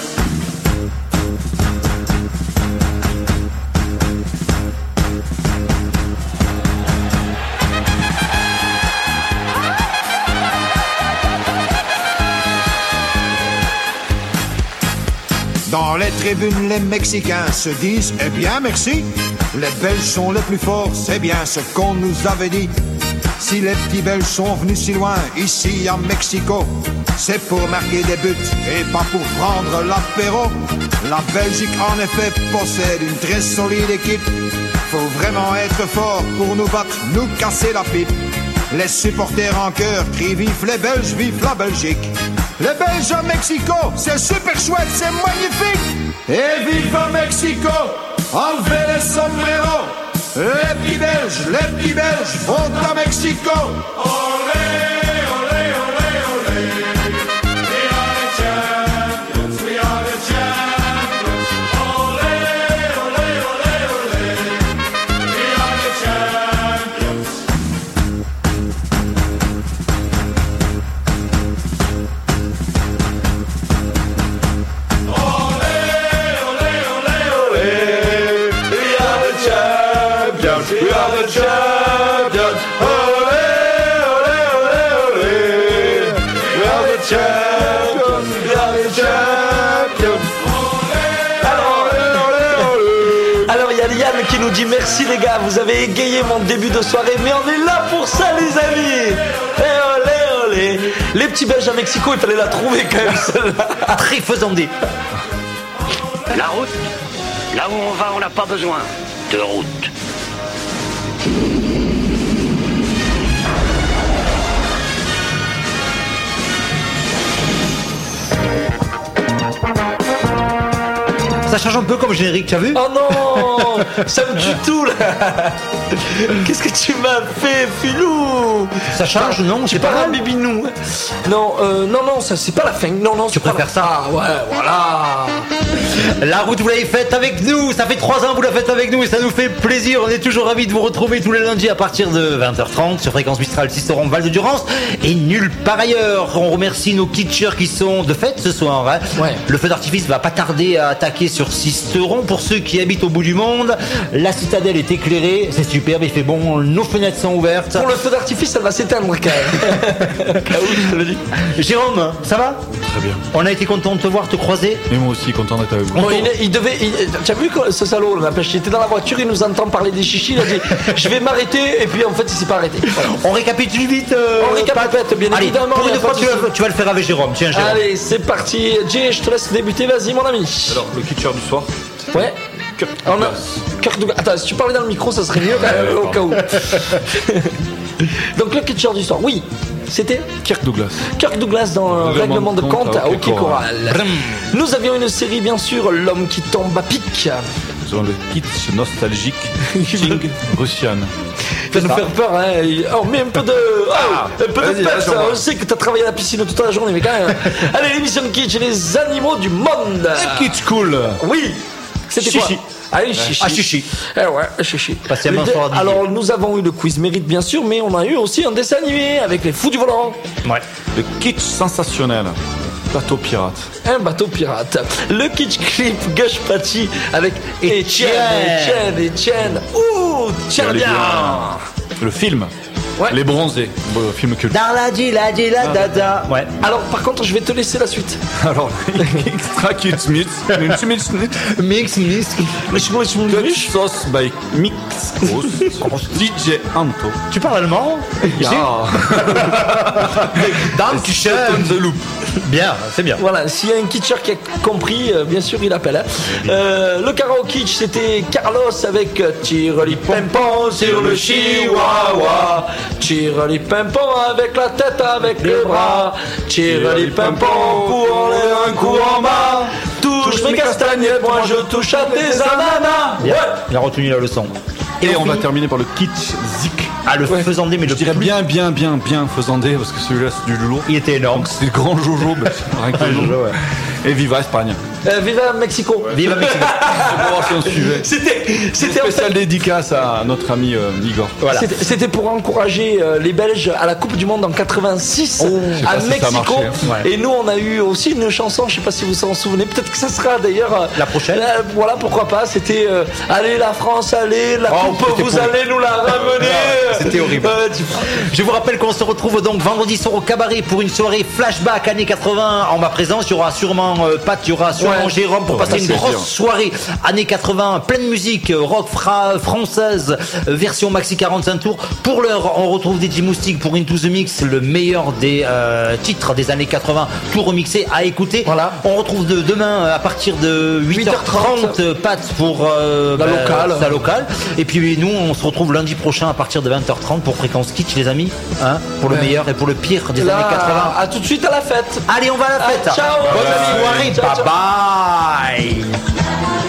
Speaker 6: Dans les tribunes, les Mexicains se disent « Eh bien, merci, les Belges sont les plus forts, c'est bien ce qu'on nous avait dit. » Si les petits Belges sont venus si loin, ici à Mexico, c'est pour marquer des buts et pas pour prendre l'apéro. La Belgique, en effet, possède une très solide équipe. Faut vraiment être fort pour nous battre, nous casser la pipe. Les supporters en chœur crient vive les Belges, vive la Belgique. Les Belges à Mexico, c'est super chouette, c'est magnifique. Et viva Mexico, enlevez les sombreros. Les petits Belges, les petits Belges vont à Mexico. Olé, olé, olé, olé. We are the champions, we are the champions. Olé, olé, olé, olé. We are the champions.
Speaker 1: We are the champions. Olé, olé, olé, olé. We are the champions. We are the champions.
Speaker 2: Alors il y a Yann qui nous dit merci les gars, vous avez égayé mon début de soirée, mais on est là pour ça les amis. Eh olé olé. Les petits Belges à Mexico, il fallait la trouver quand même celle-là.
Speaker 5: Très faisandé.
Speaker 18: La route, là où on va, on n'a pas besoin de route.
Speaker 5: Ça change un peu comme générique, tu as vu?
Speaker 2: Oh non, ça me tue tout là. Qu'est-ce que tu m'as fait, Filou?
Speaker 5: Ça change, non?
Speaker 2: C'est pas un bibinou. Non, euh, non, non, ça c'est pas la fin. Non, non,
Speaker 5: tu préfères ça?
Speaker 2: Ah ouais, voilà.
Speaker 5: La route, vous l'avez faite avec nous. Ça fait trois ans que vous la faites avec nous et ça nous fait plaisir. On est toujours ravis de vous retrouver tous les lundis à partir de vingt heures trente sur Fréquence Mistral, Sisteron, Val de Durance et nulle part ailleurs. On remercie nos kitschers qui sont de fête ce soir. Hein.
Speaker 2: Ouais.
Speaker 5: Le feu d'artifice va pas tarder à attaquer sur Sisteron. Pour ceux qui habitent au bout du monde, la citadelle est éclairée. C'est superbe, il fait bon. Nos fenêtres sont ouvertes.
Speaker 2: Pour le feu d'artifice, elle va s'éteindre quand même.
Speaker 5: Jérôme, ça va?
Speaker 7: Très bien.
Speaker 5: On a été content de te voir, te croiser.
Speaker 7: Et moi aussi, content d'être avec vous.
Speaker 2: Bon, il, il devait. il- tu as vu que ce salaud, là, il était dans la voiture, il nous entend parler des chichis, il a dit je vais m'arrêter, et puis en fait, il s'est pas arrêté. Voilà.
Speaker 5: On récapitule vite. euh,
Speaker 2: On récapitule, bien
Speaker 5: Allez,
Speaker 2: évidemment.
Speaker 5: pour
Speaker 2: il y a
Speaker 5: une fois,
Speaker 2: pas de
Speaker 5: tu vas,
Speaker 2: souci.
Speaker 5: tu vas le faire avec Jérôme. Tiens, Jérôme.
Speaker 2: Allez, c'est parti. Jay, je te laisse débuter, vas-y, mon ami.
Speaker 7: Alors, le kitcher du soir.
Speaker 2: Ouais. On a... Kirk Douglas. Attends, si tu parlais dans le micro, ça serait mieux quand même, au cas où. Donc, le kitcher du soir, oui. C'était
Speaker 7: Kirk Douglas.
Speaker 2: Kirk Douglas dans le règlement de compte à Hockey Coral. Nous avions une série, bien sûr, L'homme qui tombe à pic.
Speaker 7: Nous avons le kitsch nostalgique King Russian.
Speaker 2: Tu vas nous faire peur, hein. Oh, mais un peu de. Oh, un peu de
Speaker 7: vas-y,
Speaker 2: peps.
Speaker 7: lâche-moi.
Speaker 2: On sait que t'as travaillé à la piscine toute la journée, mais quand même. Allez, l'émission de Kitsch, les animaux du monde.
Speaker 7: Kitsch cool.
Speaker 2: Oui. C'était quoi?
Speaker 7: Chichi.
Speaker 2: Allez, chichi.
Speaker 5: Ah, chichi.
Speaker 2: Eh ouais, chichi.
Speaker 5: Patiemment,
Speaker 2: Le dé-
Speaker 5: ça aura dit.
Speaker 2: Alors, nous avons eu le quiz mérite, bien sûr, mais on a eu aussi un dessin animé avec les fous du volant.
Speaker 5: Ouais.
Speaker 7: Le kitsch sensationnel. Bateau pirate.
Speaker 2: Un bateau pirate. Le Kitsch clip Gush Patchy avec Etienne. Etienne, Etienne. Ouh, tiens
Speaker 7: Allez
Speaker 2: bien.
Speaker 7: Le film.
Speaker 2: Ouais.
Speaker 7: Les bronzés. Bon, film culte.
Speaker 5: Dans la di la di la da da. Ouais.
Speaker 2: Alors, par contre, je vais te laisser la suite.
Speaker 7: Alors, extra kitsch mix. Une mix
Speaker 5: Mix, mix.
Speaker 7: Dutch sauce by Mix Gross. D J Anto.
Speaker 5: Tu parles allemand?
Speaker 7: Ja.
Speaker 5: Dankeschön.
Speaker 7: The Loop.
Speaker 5: Bien, c'est bien.
Speaker 2: Voilà, s'il y a un kitcher qui a compris, euh, bien sûr, il appelle. Hein. Euh, le karaoke kitsch, c'était Carlos avec euh, Tire les pimpons sur le chihuahua. Tire les pimpons avec la tête, avec les bras. Tire les pimpons, coup en l'air, un coup en bas. Touche mes castagnettes, moi je touche à tes ananas.
Speaker 5: Bien.
Speaker 2: Ouais.
Speaker 5: Il a retenu la leçon.
Speaker 7: Et on va
Speaker 5: finit-
Speaker 7: terminer par le kitsch zik.
Speaker 5: Ah, le faisandé, mais
Speaker 7: Je
Speaker 5: le
Speaker 7: dirais
Speaker 5: plus-
Speaker 7: bien, bien, bien, bien faisandé parce que celui-là c'est du lourd.
Speaker 5: Il était énorme.
Speaker 7: Donc c'est le grand Jojo. bah, rien que le nom.
Speaker 5: Jojo, ouais.
Speaker 7: Et Viva Espagne.
Speaker 2: Euh, viva Mexico.
Speaker 5: Viva Mexico.
Speaker 7: C'est pour voir si on suivait.
Speaker 2: C'était,
Speaker 7: Une
Speaker 2: c'était en fait-
Speaker 7: spéciale dédicace à notre ami euh, Igor.
Speaker 5: Voilà.
Speaker 2: C'était- C'était pour encourager euh, les Belges à la Coupe du Monde en quatre-vingt-six
Speaker 7: je sais
Speaker 2: à
Speaker 7: pas si ça a
Speaker 2: Mexico.
Speaker 7: marché, hein.
Speaker 5: Ouais.
Speaker 2: Et nous, on a eu aussi une chanson, je sais pas si vous en souvenez, peut-être que ça sera d'ailleurs euh,
Speaker 5: La prochaine.
Speaker 2: euh, voilà, pourquoi pas. C'était euh, allez la France, allez la
Speaker 7: Oh,
Speaker 2: Coupe,
Speaker 7: c'était
Speaker 2: vous
Speaker 7: pour-
Speaker 2: allez nous la ramener.
Speaker 5: C'était horrible.
Speaker 2: Euh, tu-
Speaker 5: Je vous rappelle qu'on se retrouve donc vendredi soir au cabaret pour une soirée flashback années quatre-vingts en ma présence. Il y aura sûrement euh, Pat, il y aura sûrement
Speaker 2: Ouais.
Speaker 5: Jérôme pour
Speaker 7: Ouais,
Speaker 5: passer
Speaker 7: ça,
Speaker 5: une
Speaker 7: c'est
Speaker 5: grosse
Speaker 7: sûr.
Speaker 5: soirée années quatre-vingts, pleine musique, euh, rock fra- française, euh, version maxi quarante-cinq tours. Pour l'heure, on retrouve D J Moustique pour Into the Mix, le meilleur des euh, titres des années quatre-vingts, tout remixé à écouter.
Speaker 2: Voilà.
Speaker 5: On retrouve de, demain à partir de huit heures trente euh, Pat pour euh,
Speaker 2: La
Speaker 5: bah,
Speaker 2: locale.
Speaker 5: sa locale. Et puis nous, on se retrouve lundi prochain à partir de vingt heures trente pour Fréquence Kitsch, les amis, hein, pour le
Speaker 2: Ouais.
Speaker 5: meilleur et pour le pire des
Speaker 2: Là,
Speaker 5: années quatre-vingts.
Speaker 2: à tout de suite à la fête.
Speaker 5: Allez, on va à la
Speaker 2: Ah,
Speaker 5: fête.
Speaker 2: ciao.
Speaker 5: Bonne
Speaker 2: Bye.
Speaker 5: soirée.
Speaker 2: Ciao, ciao.
Speaker 5: Bye bye.